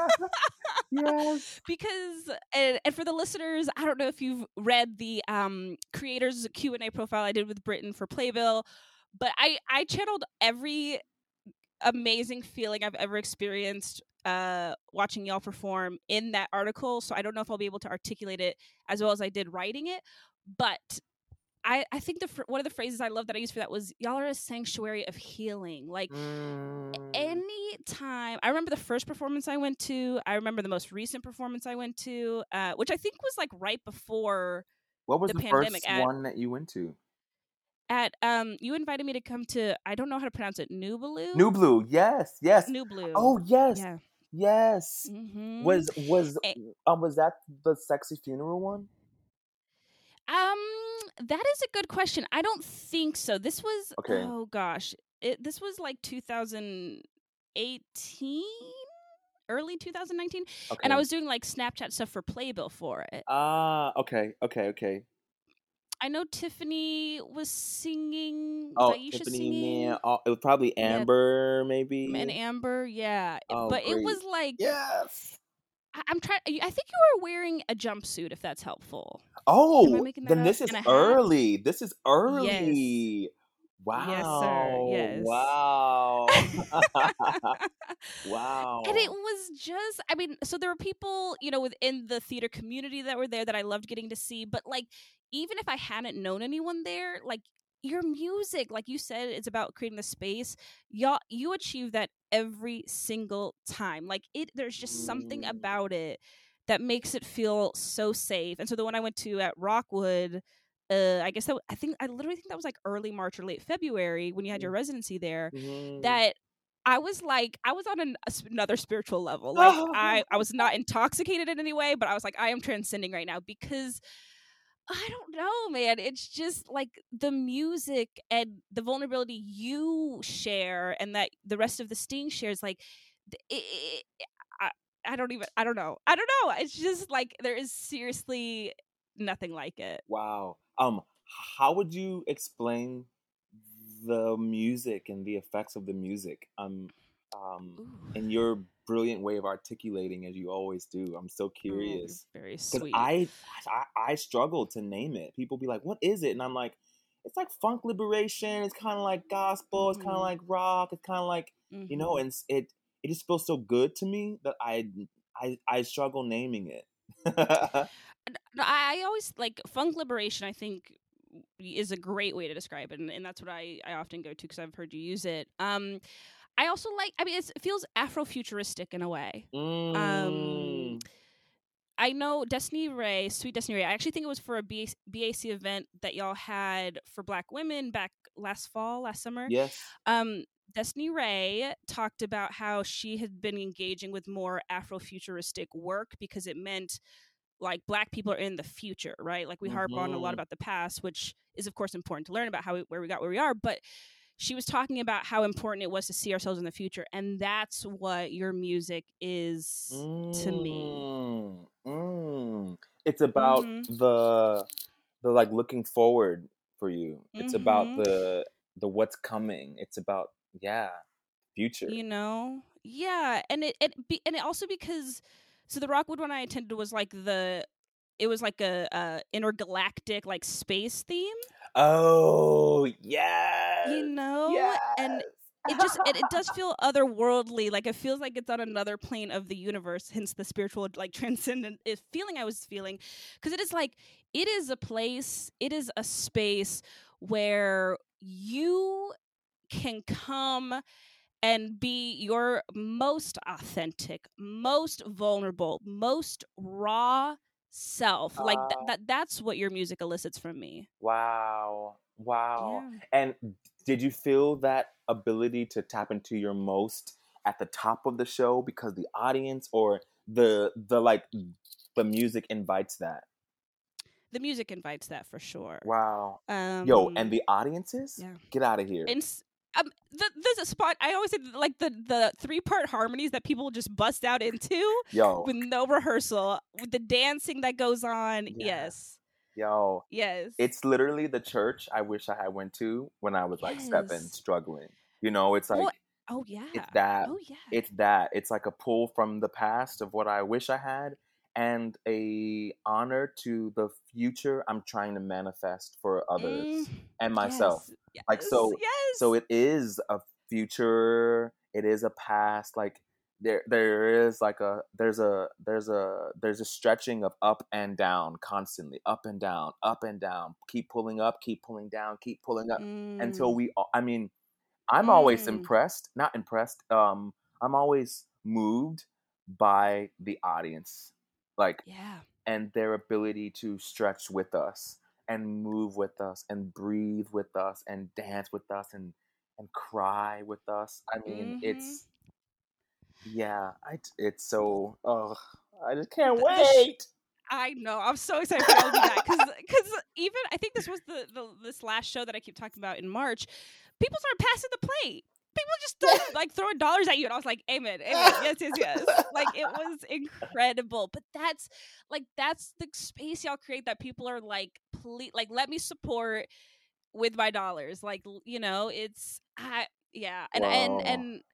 D: Yes.
E: Because and, and for the listeners, I don't know if you've read the um creators Q and A profile I did with Britain for Playbill, but I I channeled every amazing feeling I've ever experienced uh watching y'all perform in that article. So I don't know if I'll be able to articulate it as well as I did writing it, but I, I think the fr- one of the phrases I love that I used for that was, y'all are a sanctuary of healing. Like,
D: Mm.
E: any time, I remember the first performance I went to, I remember the most recent performance I went to, uh, which I think was like right before
D: What was
E: the
D: the,
E: pandemic
D: first
E: at-
D: one that you went to?
E: at, um, you invited me to come to, I don't know how to pronounce it, Nublue?
D: New Blue. Yes. Yes.
E: Nublue.
D: Oh, yes.
E: Yeah.
D: Yes.
E: Mm-hmm.
D: Was was
E: Eh.
D: um was that the sexy funeral one?
E: Um, that is a good question. I don't think so. This was,
D: Okay.
E: oh gosh, it, this was like two thousand eighteen, early two thousand nineteen,
D: Okay.
E: and I was doing like Snapchat stuff for Playbill for it.
D: Ah, okay, okay, okay.
E: I know Tiffany was singing.
D: Oh,
E: Was Aisha
D: Tiffany,
E: singing?
D: man. Oh, it was probably
E: Yeah.
D: Amber, maybe.
E: And Amber, yeah.
D: Oh,
E: but
D: great.
E: it was like,
D: Yes.
E: I- I'm trying. I think you were wearing a jumpsuit, if that's helpful.
D: Oh,
E: Am I making that
D: then
E: up?
D: this is
E: And a hat?
D: early. This is early. Wow.
E: Yes, sir. Yes.
D: Wow. Wow.
E: And it was just, I mean, so there were people, you know, within the theater community that were there that I loved getting to see. But like, even if I hadn't known anyone there, like your music, like you said, it's about creating the space. Y'all, you achieve that every single time. Like it, there's just something
D: Mm.
E: about it that makes it feel so safe. And so the one I went to at Rockwood, uh, I guess that I think I literally think that was like early March or late February when you had your residency there.
D: Mhm.
E: That I was like, I was on an, a s- another spiritual level. Like I, I was not intoxicated in any way, but I was like, I am transcending right now because I don't know, man. It's just like the music and the vulnerability you share and that the rest of the Sting shares. Like, th- it, it, I, I don't even, I don't know. I don't know. It's just like there is seriously nothing like it.
D: Wow. Um, how would you explain the music and the effects of the music? Um, um,
E: Ooh.
D: in your brilliant way of articulating, as you always do. I'm so
E: Oh,
D: curious
E: very
D: because
E: sweet.
D: I, I I struggle to name it. People be like, "What is it?" And I'm like, "It's like funk liberation. It's kind of like gospel. It's kind
E: Mhm.
D: of like rock. It's kind of like you know."
E: Mhm.
D: And s- it it just feels so good to me that I I I struggle naming it.
E: N- no, I, I always like funk liberation. I think is a great way to describe it, and, and that's what I, I often go to because I've heard you use it. Um, I also like. I mean, it's, it feels Afrofuturistic in a way. Um,
D: Mm.
E: I know Destiny Ray, Sweet Destiny Ray. I actually think it was for a B A C event that y'all had for Black women back last fall, last summer.
D: Yes.
E: Um, Destiny Ray talked about how she had been engaging with more Afrofuturistic work because it meant like Black people are in the future, right? Like we harp on a lot
D: Mhm.
E: about the past, which is of course important to learn about how we, where we got where we are, but she was talking about how important it was to see ourselves in the future, and that's what your music is to me.
D: Mm, mm. It's about
E: Mhm.
D: the the like looking forward for you. It's about
E: Mhm.
D: the the what's coming. It's about yeah, future.
E: You know, yeah, and it it be, and it also because so the Rockwood one I attended was like the it was like a, a intergalactic like space theme,
D: Oh yes,
E: you know,
D: yes.
E: and it just it, it does feel otherworldly. Like it feels like it's on another plane of the universe. Hence the spiritual like transcendent is feeling I was feeling because it is like it is a place, it is a space where you can come and be your most authentic, most vulnerable, most raw self. Like th-
D: Uh,
E: that that's what your music elicits from me.
D: wow. Wow.
E: Yeah.
D: And did you feel that ability to tap into your most at the top of the show because the audience or the the like the music invites that?
E: The music invites that for sure.
D: Wow.
E: Um
D: Yo, and the audiences?
E: yeah.
D: Get out of here.
E: And s- um, th- there's a spot I always say that, like the the three part harmonies that people just bust out into
D: Yo.
E: with no rehearsal, with the dancing that goes on.
D: Yeah.
E: Yes,
D: Yo.
E: yes,
D: It's literally the church I wish I had went to when I was like seven,
E: yes.
D: struggling. You know, it's like
E: Well, oh yeah,
D: it's that
E: oh yeah.
D: it's that. It's like a pull from the past of what I wish I had and a honor to the future I'm trying to manifest for others
E: Mm,
D: and myself.
E: yes,
D: Like
E: yes,
D: so
E: yes.
D: so it is a future, it is a past, like there there is like a there's a there's a there's a stretching of up and down constantly, up and down, up and down, keep pulling up, keep pulling down, keep pulling up until
E: Mm,
D: we all, I mean, I'm always
E: mm,
D: impressed, not impressed, um I'm always moved by the audience, like,
E: yeah.
D: and their ability to stretch with us and move with us and breathe with us and dance with us and and cry with us. I mean,
E: Mm-hmm.
D: it's yeah, I it's so oh, I just can't
E: The, the sh-
D: wait.
E: I know. I'm so excited for y'all to do that because because even I think this was the, the this last show that I keep talking about in March. People started passing the plate. People just started like throwing dollars at you, and I was like, "Amen, amen, yes, yes, yes." Like it was incredible. But that's like that's the space y'all create that people are like, please, like let me support with my dollars. Like l- you know, it's I yeah, and and
D: Wow.
E: and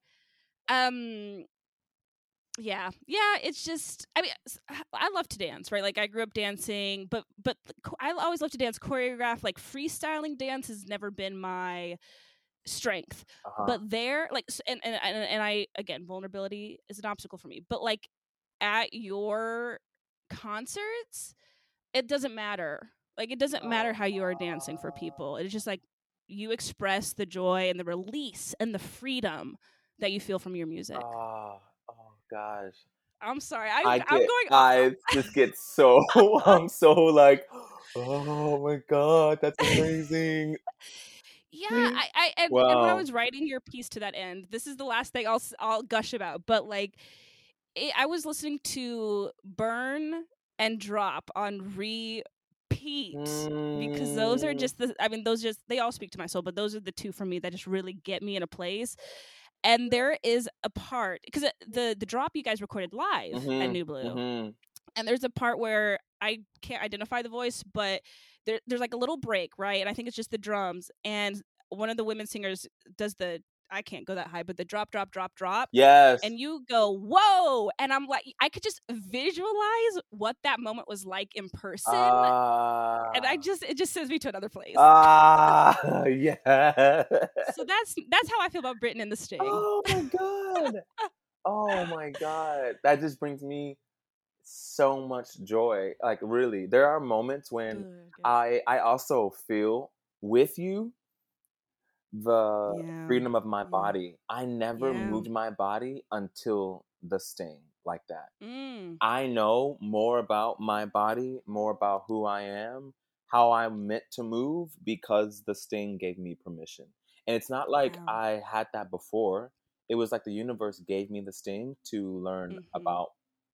E: um yeah yeah it's just I mean s- I love to dance, right? Like I grew up dancing, but but the cho- I always love to dance choreograph. Like freestyling dance has never been my strength,
D: Uh-huh.
E: but there like s- and and, and and I again, vulnerability is an obstacle for me, but like at your concerts it doesn't matter. Like it doesn't matter how you are dancing for people. It's just like you express the joy and the release and the freedom that you feel from your music.
D: Oh, oh gosh.
E: I'm sorry. I
D: I
E: I'm
D: get
E: going.
D: I just get so I'm so like, oh my god, that's amazing.
E: Yeah, I, I and, and when I
D: Wow.
E: was writing your piece to that end, this is the last thing I'll s- I'll gush about. But like, it, I was listening to Burn and Drop on repeat because those are
D: Mm,
E: just the. I mean, those just they all speak to my soul, but those are the two for me that just really get me in a place. And there is a part because the the drop you guys recorded live at New
D: mm-hmm,
E: Blue,
D: mm-hmm.
E: and there's a part where I can't identify the voice, but there, there's like a little break, right? And I think it's just the drums, and one of the women singers does the I can't go that high, but the drop, drop, drop, drop,
D: Yes.
E: and you go whoa, and I'm like, I could just visualize what that moment was like in person, and I
D: Ah.
E: just it just sends me to another place.
D: Ah, yeah.
E: So that's that's how I feel about Britain and the Sting.
D: Oh my god. Oh my god. That just brings me so much joy. Like really, there are moments when
E: Good, good.
D: I I also feel with you the
E: Yeah,
D: freedom of my
E: yeah,
D: body. I never
E: yeah.
D: moved my body until the Sting like that.
E: Mm,
D: I know more about my body, more about who I am, how I'm meant to move because the Sting gave me permission. And it's not like
E: wow.
D: I had that before. It was like the universe gave me the Sting to learn
E: Mm-hmm.
D: about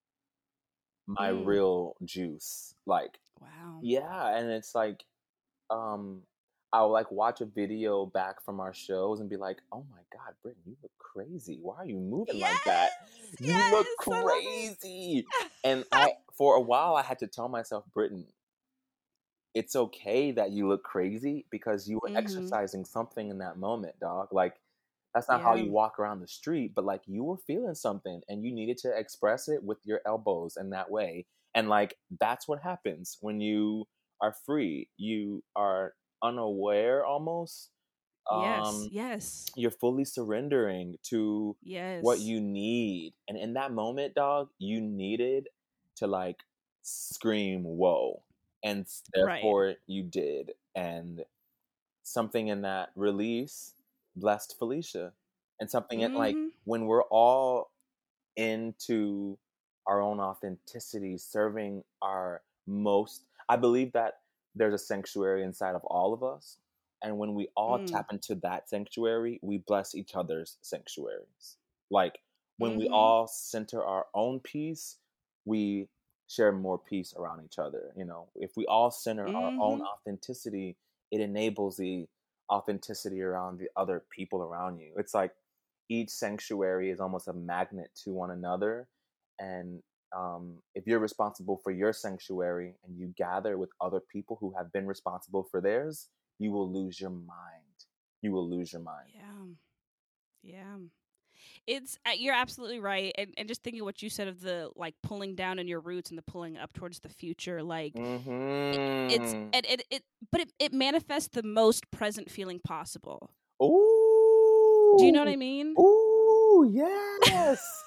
D: my
E: Mm,
D: real juice. Like,
E: wow.
D: yeah, and it's like um I'll like watch a video back from our shows and be like, "Oh my god, Britton, you look crazy. Why are you moving
E: Yes,
D: like that? You look
E: yes, I love
D: crazy."
E: it.
D: And I for a while I had to tell myself, "Britton, it's okay that you look crazy because you were
E: Mm-hmm.
D: exercising something in that moment, dog. Like that's not how
E: Yeah.
D: you walk around the street, but like you were feeling something and you needed to express it with your elbows in that way. And like that's what happens when you are free. You are unaware almost.
E: Yes.
D: Um
E: Yes.
D: you're fully surrendering to what
E: Yes.
D: you need. And in that moment, dog, you needed to like scream whoa. And s-
E: Right.
D: therefore you did. And something in that release blessed Felicia. and something that, like,
E: Mm-hmm.
D: when we're all into our own authenticity, serving our most, I believe that there's a sanctuary inside of all of us. And when we all
E: Mm.
D: tap into that sanctuary, we bless each other's sanctuaries. Like, when we
E: Mm-hmm.
D: all center our own peace, we share more peace around each other. You know, if we all center our own
E: Mm-hmm.
D: authenticity, it enables the authenticity around the other people around you. It's like each sanctuary is almost a magnet to one another. And um, if you're responsible for your sanctuary and you gather with other people who have been responsible for theirs, you will lose your mind. You will lose your mind.
E: Yeah. Yeah. It's uh, you're absolutely right, and and just thinking what you said of the like pulling down in your roots and the pulling up towards the future, like it, it's
D: Mm-hmm.
E: it, it it but it, it manifests the most present feeling possible. Do you know what I
D: Ooh.
E: mean?
D: Ooh, yes.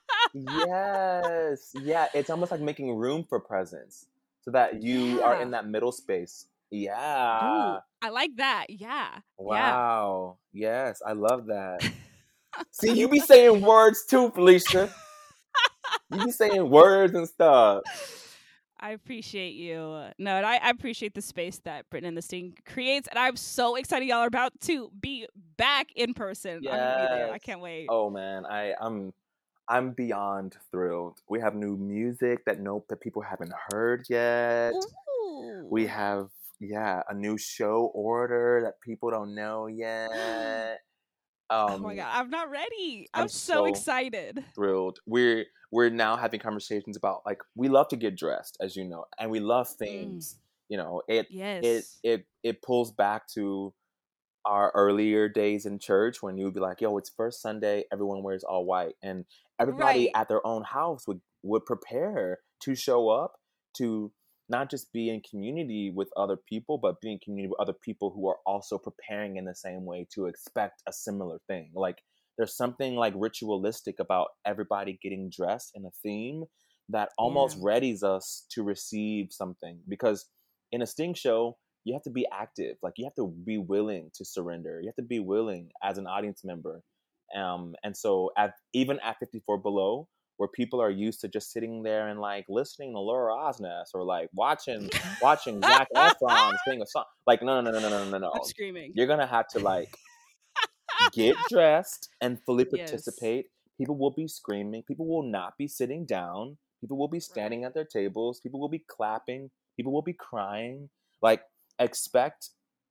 D: Yes. Yeah, it's almost like making room for presence so that you are in
E: Yeah.
D: that middle space. Yeah.
E: Ooh, I like that. Yeah. Yeah.
D: Wow. Yes, I love that. See, you be saying words too, Felicia. You be saying words and stuff.
E: I appreciate you. No, and I, I appreciate the space that Britain and the Sting creates, and I'm so excited y'all are about to be back in person. I'm gonna be there. I
D: Yes.
E: can't wait.
D: Oh man, I I'm I'm beyond thrilled. We have new music that no that people haven't heard yet.
E: Ooh.
D: We have, yeah, a new show order that people don't know yet. Um,
E: Oh my god, I'm not ready.
D: I'm
E: I'm so,
D: so
E: excited.
D: thrilled. We're we're now having conversations about, like, we love to get dressed, as you know, and we love
E: Mm.
D: themes. You know, it it
E: Yes.
D: it it pulls back to our earlier days in church when you would be like, yo, it's first Sunday, everyone wears all white. And everybody
E: Right.
D: at their own house would, would prepare to show up, to not just be in community with other people, but be in community with other people who are also preparing in the same way to expect a similar thing. Like, there's something like ritualistic about everybody getting dressed in a theme that almost
E: Yeah.
D: readies us to receive something. Because in a Sting show, you have to be active. Like, you have to be willing to surrender. You have to be willing as an audience member. Um, and so at even at fifty-four Below, where people are used to just sitting there and like listening to Laura Osnes or like watching watching Zac Efron sing a song. Like, no, no, no, no, no, no, no.
E: I'm screaming.
D: You're gonna have to like get dressed and fully
E: Yes.
D: participate. People will be screaming. People will not be sitting down. People will be standing
E: Right.
D: at their tables. People will be clapping. People will be crying. Like, expect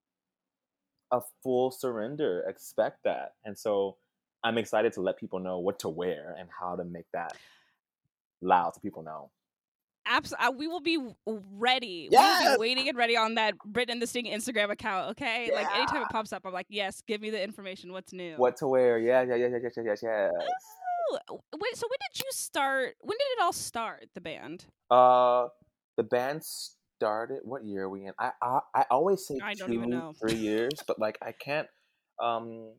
D: a full surrender. Expect that. And so I'm excited to let people know what to wear and how to make that loud so people know.
E: Absolutely. We will be ready. We
D: Yes!
E: will be waiting and ready on that Britain and the Sting Instagram account, okay?
D: Yeah!
E: Like, anytime it pops up, I'm like, yes, give me the information. What's new?
D: What to wear. Yeah, yeah, yeah, yeah, yeah, yeah, yes.
E: Oh, wait, so when did you start? When did it all start, the band?
D: Uh, the band started, what year are we in? I I, I always say
E: I don't
D: two,
E: even know.
D: three years, but like I can't. Um,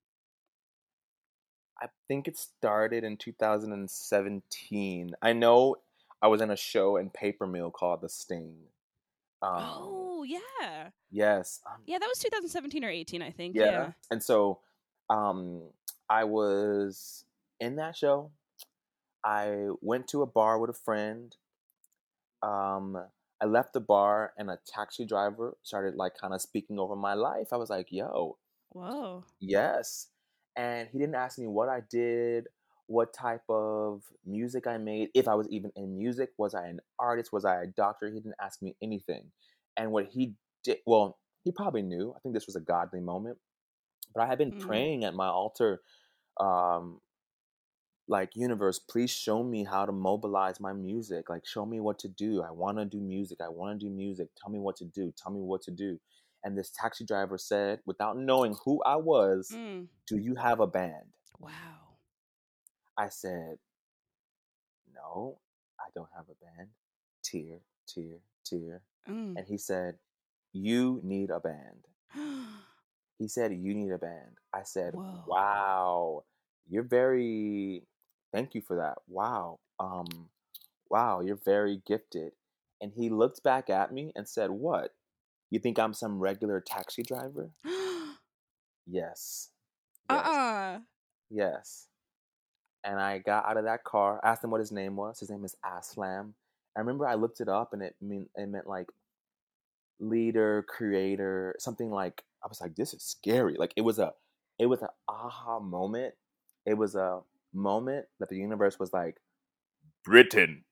D: I think it started in two thousand seventeen. I know I was in a show in Paper Mill called The Sting. Um,
E: Oh, yeah.
D: yes. Um,
E: Yeah, that was two thousand seventeen or eighteen, I think.
D: yeah.
E: Yeah.
D: And so, um, I was in that show. I went to a bar with a friend. Um, I left the bar and a taxi driver started like kind of speaking over my life. I was like, yo,
E: Whoa.
D: yes. And he didn't ask me what I did, what type of music I made, if I was even in music, was I an artist, was I a doctor? He didn't ask me anything. And what he did, well, he probably knew. I think this was a godly moment. But I had been
E: Mm.
D: praying at my altar, um, like, universe, please show me how to mobilize my music. Like, show me what to do. I want to do music. I want to do music. Tell me what to do. Tell me what to do. And this taxi driver said, without knowing who I was,
E: Mm.
D: do you have a band?
E: Wow.
D: I said, no, I don't have a band. Tear, tear, tear.
E: Mm.
D: And he said, you need a band. He said, you need a band. I said,
E: Whoa.
D: wow, you're very, thank you for that. Wow. Um, wow, you're very gifted. And he looked back at me and said, what? You think I'm some regular taxi driver? Yes. Yes.
E: Uh-uh.
D: Yes. And I got out of that car, asked him what his name was. His name is Aslam. I remember I looked it up, and it mean it meant like leader, creator, something like. I was like, this is scary. Like it was a, it was an aha moment. It was a moment that the universe was like, Britain.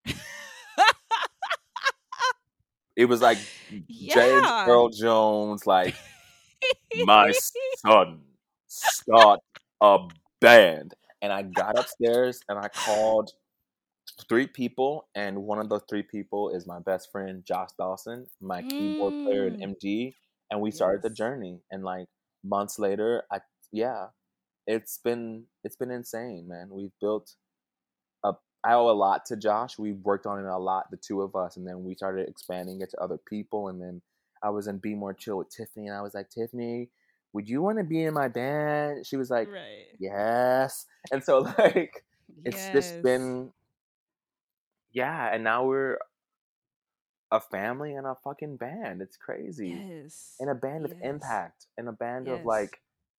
D: It was like James
E: Yeah.
D: Earl Jones, like, my son start a band. And I got upstairs and I called three people, and one of those three people is my best friend Josh Dawson, my keyboard player in
E: Mm.
D: M G, and we started the
E: Yes.
D: journey. And like months later, I yeah, it's been it's been insane, man. We've built up. I owe a lot to Josh. We worked on it a lot, the two of us, and then we started expanding it to other people. And then I was in Be More Chill with Tiffany, and I was like, Tiffany, would you want to be in my band? She was like,
E: Right.
D: yes. And so like it's just
E: Yes.
D: been yeah, and now we're a family and a fucking band. It's crazy.
E: Yes.
D: And a band of
E: Yes.
D: impact and a band of
E: Yes.
D: like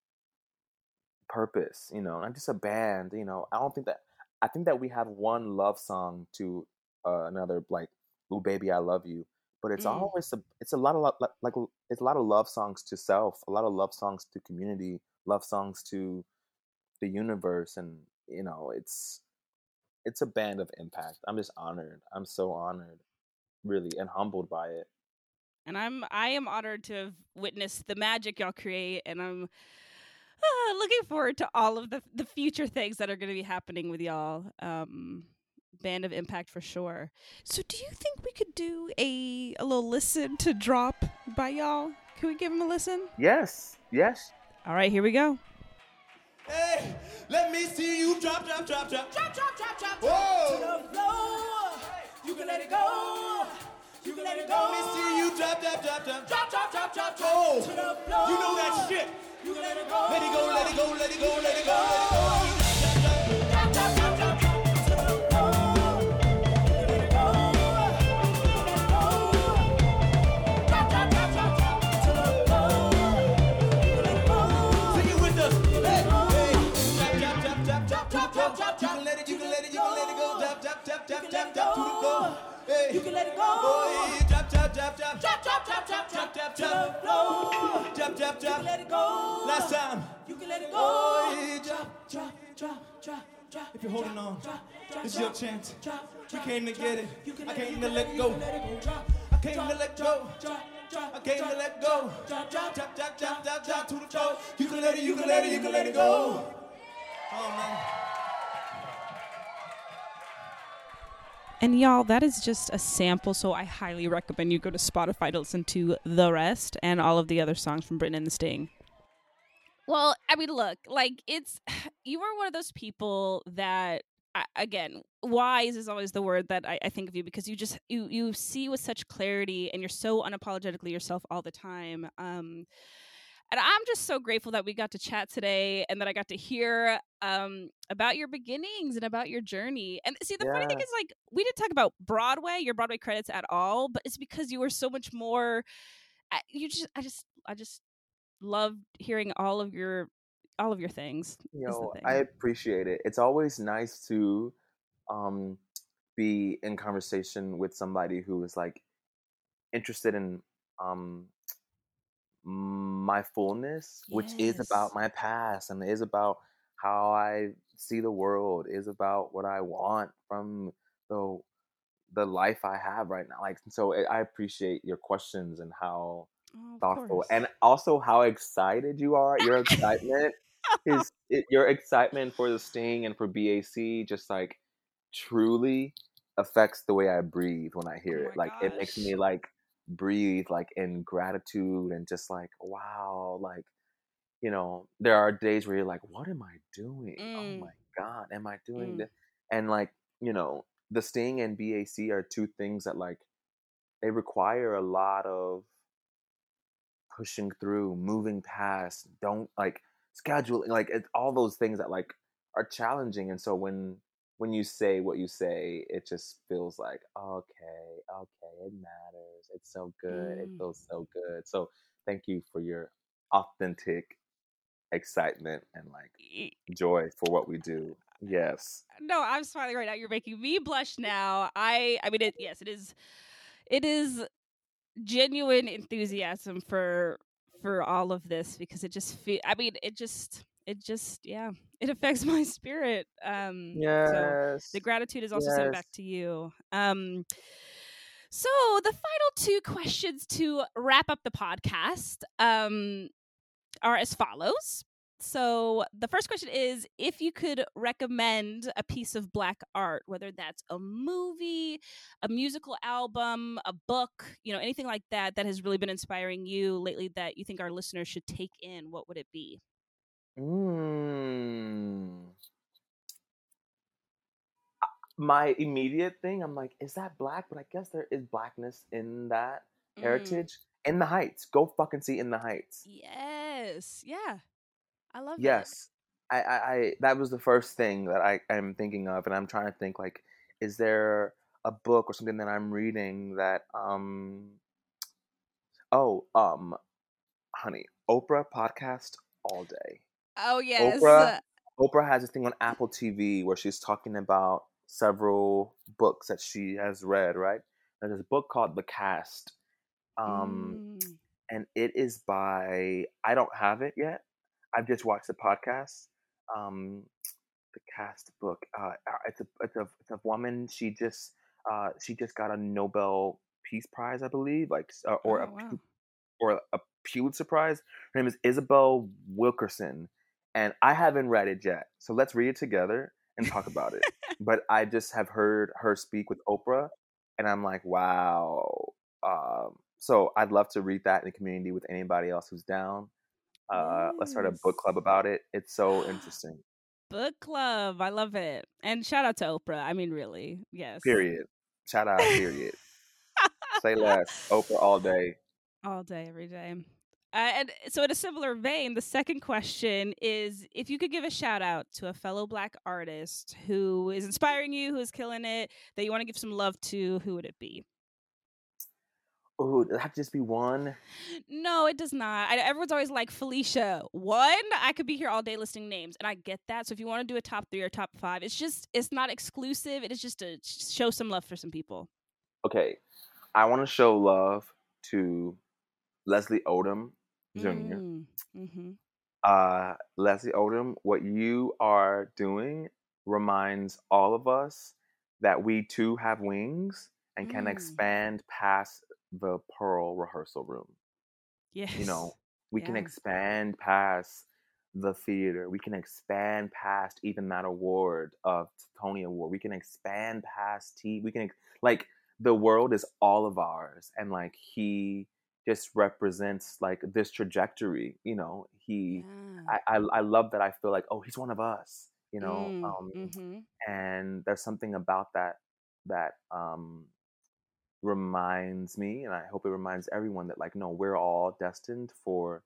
D: purpose, you know, not just a band, you know. I don't think that I think that we have one love song to uh, another, like "Ooh Baby I Love You," but it's
E: Mm.
D: always a, it's a lot of lo- like it's a lot of love songs to self, a lot of love songs to community, love songs to the universe, and you know, it's it's a band of impact. I'm just honored. I'm so honored, really, and humbled by it.
E: And I'm I am honored to have witnessed the magic y'all create, and I'm uh, looking forward to all of the the future things that are going to be happening with y'all. Um, band of impact for sure. So, do you think we could do a a little listen to drop by y'all? Can we give them a listen?
D: Yes, yes.
E: All right, here we go.
C: Hey, let me see you drop, drop, drop, drop, drop, drop, drop, drop, whoa. To the floor. You can let it go. You can let it go. Let me see you drop, drop, drop, drop, drop, drop, drop, drop, whoa. To the floor. You know that shit. You can let it go. Let it go, let it go, let it go, let it go, let it go. Drop, drop, drop, drop, drop, drop, to the floor. You can let it go. Let it go. Drop, drop, drop, drop, drop, to the floor. You can let it go. Sing it with us. Hey, hey. Drop, drop, drop, drop, drop, drop, drop. You can let it, you can let it, you can let it go. Drop, drop, drop, drop, drop, drop to the floor. Hey. You can let it go. Oh, yeah. Drop, drop, drop, drop, drop, drop, drop, drop, drop, drop, drop, floor. Drop, drop, drop. You can let it go. Last time. You can let it go. Oh, yeah. Drop, drop, drop, drop, drop. If you're holding on, this is your chance. You came to get it. I came to let go. I came to let go. I came to let go. Drop, drop, drop, drop, drop, drop, drop to the floor. You can let it, you can let it, you can let it go. Oh, man.
E: And y'all, that is just a sample, so I highly recommend you go to Spotify to listen to the rest and all of the other songs from Britain and the Sting. Well, I mean, look, like, it's, you are one of those people that, I, again, wise is always the word that I, I think of you, because you just, you, you see with such clarity, and you're so unapologetically yourself all the time. Um, And I'm just so grateful that we got to chat today, and that I got to hear um, about your beginnings and about your journey. And see, the funny thing
D: Yeah.
E: is, like, we didn't talk about Broadway, your Broadway credits at all, but it's because you were so much more. I- You just, I just, I just loved hearing all of your, all of your things.
D: You
E: Is the
D: know,
E: thing.
D: I appreciate it. It's always nice to um, be in conversation with somebody who is like interested in um, my fullness, which is about
E: Yes.
D: my past and is about how I see the world, is about what I want from the the life I have right now. Like, so I I appreciate your questions and how
E: Oh, of
D: thoughtful,
E: course.
D: and also how excited you are. Your excitement is it, your excitement for the Sting and for B A C just like truly affects the way I breathe when I
E: Oh
D: hear it.
E: my
D: Like it makes
E: gosh.
D: me like breathe like in gratitude and just like wow, like you know, there are days where you're like, what am I doing? Oh
E: Mm,
D: my God, am I doing
E: mm,
D: this? And like, you know, the Sting and B A C are two things that like they require a lot of pushing through, moving past, don't like scheduling, like it, all those things that like are challenging. And so when when you say what you say, it just feels like okay, okay, it matters. It's so good. It
E: mm.
D: feels so good. So thank you for your authentic excitement and like joy for what we do. Yes.
E: No, I'm smiling right now. You're making me blush now. I I mean it yes, it is it is genuine enthusiasm for for all of this because it just feel I mean it just it just yeah, it affects my spirit. Um
D: Yes.
E: so the gratitude is also
D: yes.
E: sent back to you. Um so the final two questions to wrap up the podcast um are as follows. So the first question is if you could recommend a piece of Black art, whether that's a movie, a musical album, a book, you know, anything like that that has really been inspiring you lately that you think our listeners should take in, what would it be?
D: Mm. My immediate thing, I'm like, is that Black? But I guess there is Blackness in that
E: Mm.
D: heritage. In the Heights. Go fucking see In the Heights.
E: Yes. Yeah. I love
D: Yes. I, I, I that was the first thing that I am thinking of, and I'm trying to think like, is there a book or something that I'm reading that um oh um honey, Oprah podcast all day.
E: Oh, yes.
D: Oprah Oprah has this thing on Apple T V where she's talking about several books that she has read, right? And there's a book called The Cast. Um
E: Mm.
D: and it is by I don't have it yet. I've just watched the podcast. Um, the Cast book. Uh, it's a it's a it's a woman. She just uh, she just got a Nobel Peace Prize, I believe, like uh, or
E: Oh,
D: a
E: wow.
D: or a Pulitzer Prize. Her name is Isabel Wilkerson, and I haven't read it yet. So let's read it together and talk about it. But I just have heard her speak with Oprah, and I'm like, wow. Um, so I'd love to read that in the community with anybody else who's down. Uh, let's start a book club
E: Yes.
D: about it. It's so interesting.
E: Book club. I love it. And shout out to Oprah. I mean, really. Yes.
D: Period. Shout out. Period. Say less. Oprah all day.
E: All day, every day. Uh, and so, in a similar vein, the second question is if you could give a shout out to a fellow Black artist who is inspiring you, who is killing it, that you want to give some love to, who would it be?
D: Ooh, does it have to just be one?
E: No, it does not. I, everyone's always like, Felicia, one? I could be here all day listing names, and I get that. So if you want to do a top three or top five, it's just, it's not exclusive. It is just to show some love for some people.
D: Okay. I want to show love to Leslie Odom Junior
E: Mm, mm-hmm.
D: Uh, Leslie Odom, what you are doing reminds all of us that we too have wings and can
E: Mm.
D: expand past the Pearl rehearsal room.
E: Yes.
D: You know, we can
E: Yeah.
D: expand past the theater. We can expand past even that award of Tony Award. We can expand past T. We can ex- like the world is all of ours, and like he just represents like this trajectory. You know, he.
E: Yeah.
D: I, I I love that. I feel like, oh, he's one of us. You know,
E: Mm,
D: um,
E: mm-hmm.
D: and there's something about that that um reminds me, and I hope it reminds everyone that like, no, we're all destined for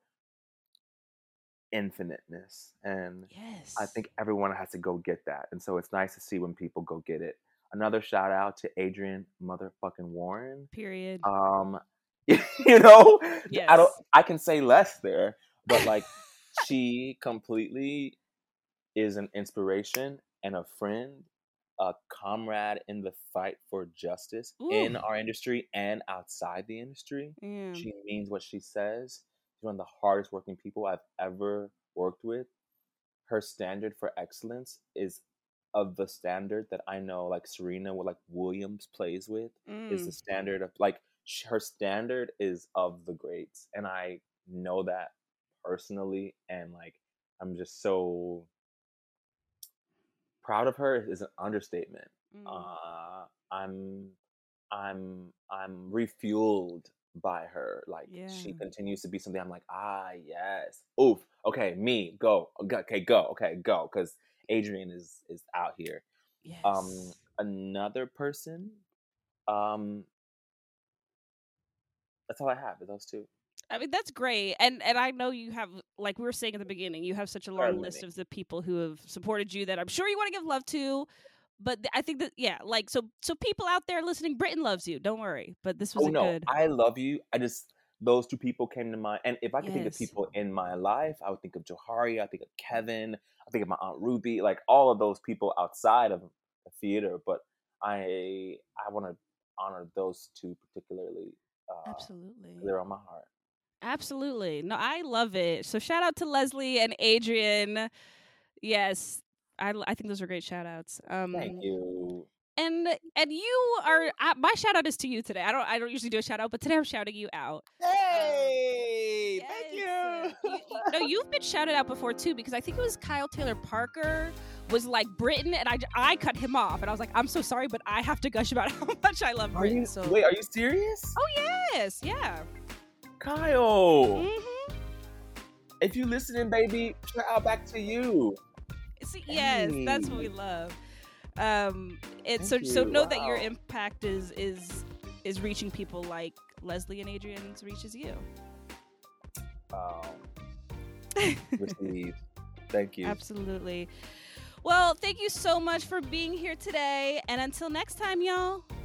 D: infiniteness, and
E: Yes.
D: I think everyone has to go get that. And so it's nice to see when people go get it. Another shout out to Adrienne motherfucking Warren.
E: Period.
D: Um, you know,
E: Yes.
D: I don't. I can say less there, but like, she completely is an inspiration and a friend, a comrade in the fight for justice
E: Ooh.
D: in our industry and outside the industry.
E: Yeah.
D: She means what she says. She's one of the hardest working people I've ever worked with. Her standard for excellence is of the standard that I know like Serena like Williams plays with.
E: Mm.
D: Is the standard of like sh- her standard is of the greats, and I know that personally, and like I'm just so proud of her is an understatement.
E: Mm.
D: Uh, I'm I'm I'm refueled by her. Like
E: Yeah.
D: she continues to be something I'm like, ah yes. Oof. Okay, me, go. Okay, go. Okay, go. Because Adrienne is is out here.
E: Yes.
D: Um another person. Um that's all I have, is those two.
E: I mean, that's great. And and I know you have, like we were saying at the beginning, you have such a long
D: Very
E: list
D: many.
E: of the people who have supported you that I'm sure you want to give love to. But th- I think that, yeah, like, so so people out there listening, Britain loves you. Don't worry. But this was
D: Oh
E: a
D: no,
E: good.
D: I love you. I just those two people came to mind. And if I could think of
E: Yes.
D: people in my life, I would think of Johari, I think of Kevin, I think of my Aunt Ruby, like all of those people outside of the theater. But I I want to honor those two particularly. Uh,
E: Absolutely.
D: they're on my heart.
E: Absolutely. No, I love it. So shout out to Leslie and Adrian. Yes, I, I think those are great shout outs. Um,
D: Thank you.
E: And and you are I, my shout out is to you today. I don't I don't usually do a shout out, but today I'm shouting you out.
D: Hey,
E: Um,
D: thank
E: yes.
D: you.
E: you, you no, you've been shouted out before too, because I think it was Kyle Taylor Parker was like Britain, and I, I cut him off, and I was like, I'm so sorry, but I have to gush about how much I love
D: Are
E: Britain.
D: you,
E: So
D: wait, are you serious?
E: oh yes, yeah.
D: Kyle,
E: Mm-hmm.
D: if you listening, baby, shout out back to you.
E: See, yes, that's what we
D: Hey.
E: love. Um, it's so
D: Thank
E: so
D: you.
E: know that your
D: Wow.
E: impact is is is reaching people like Leslie and Adrian's reaches you.
D: Um, receive. Thank you.
E: Absolutely. Well, thank you so much for being here today, and until next time, y'all.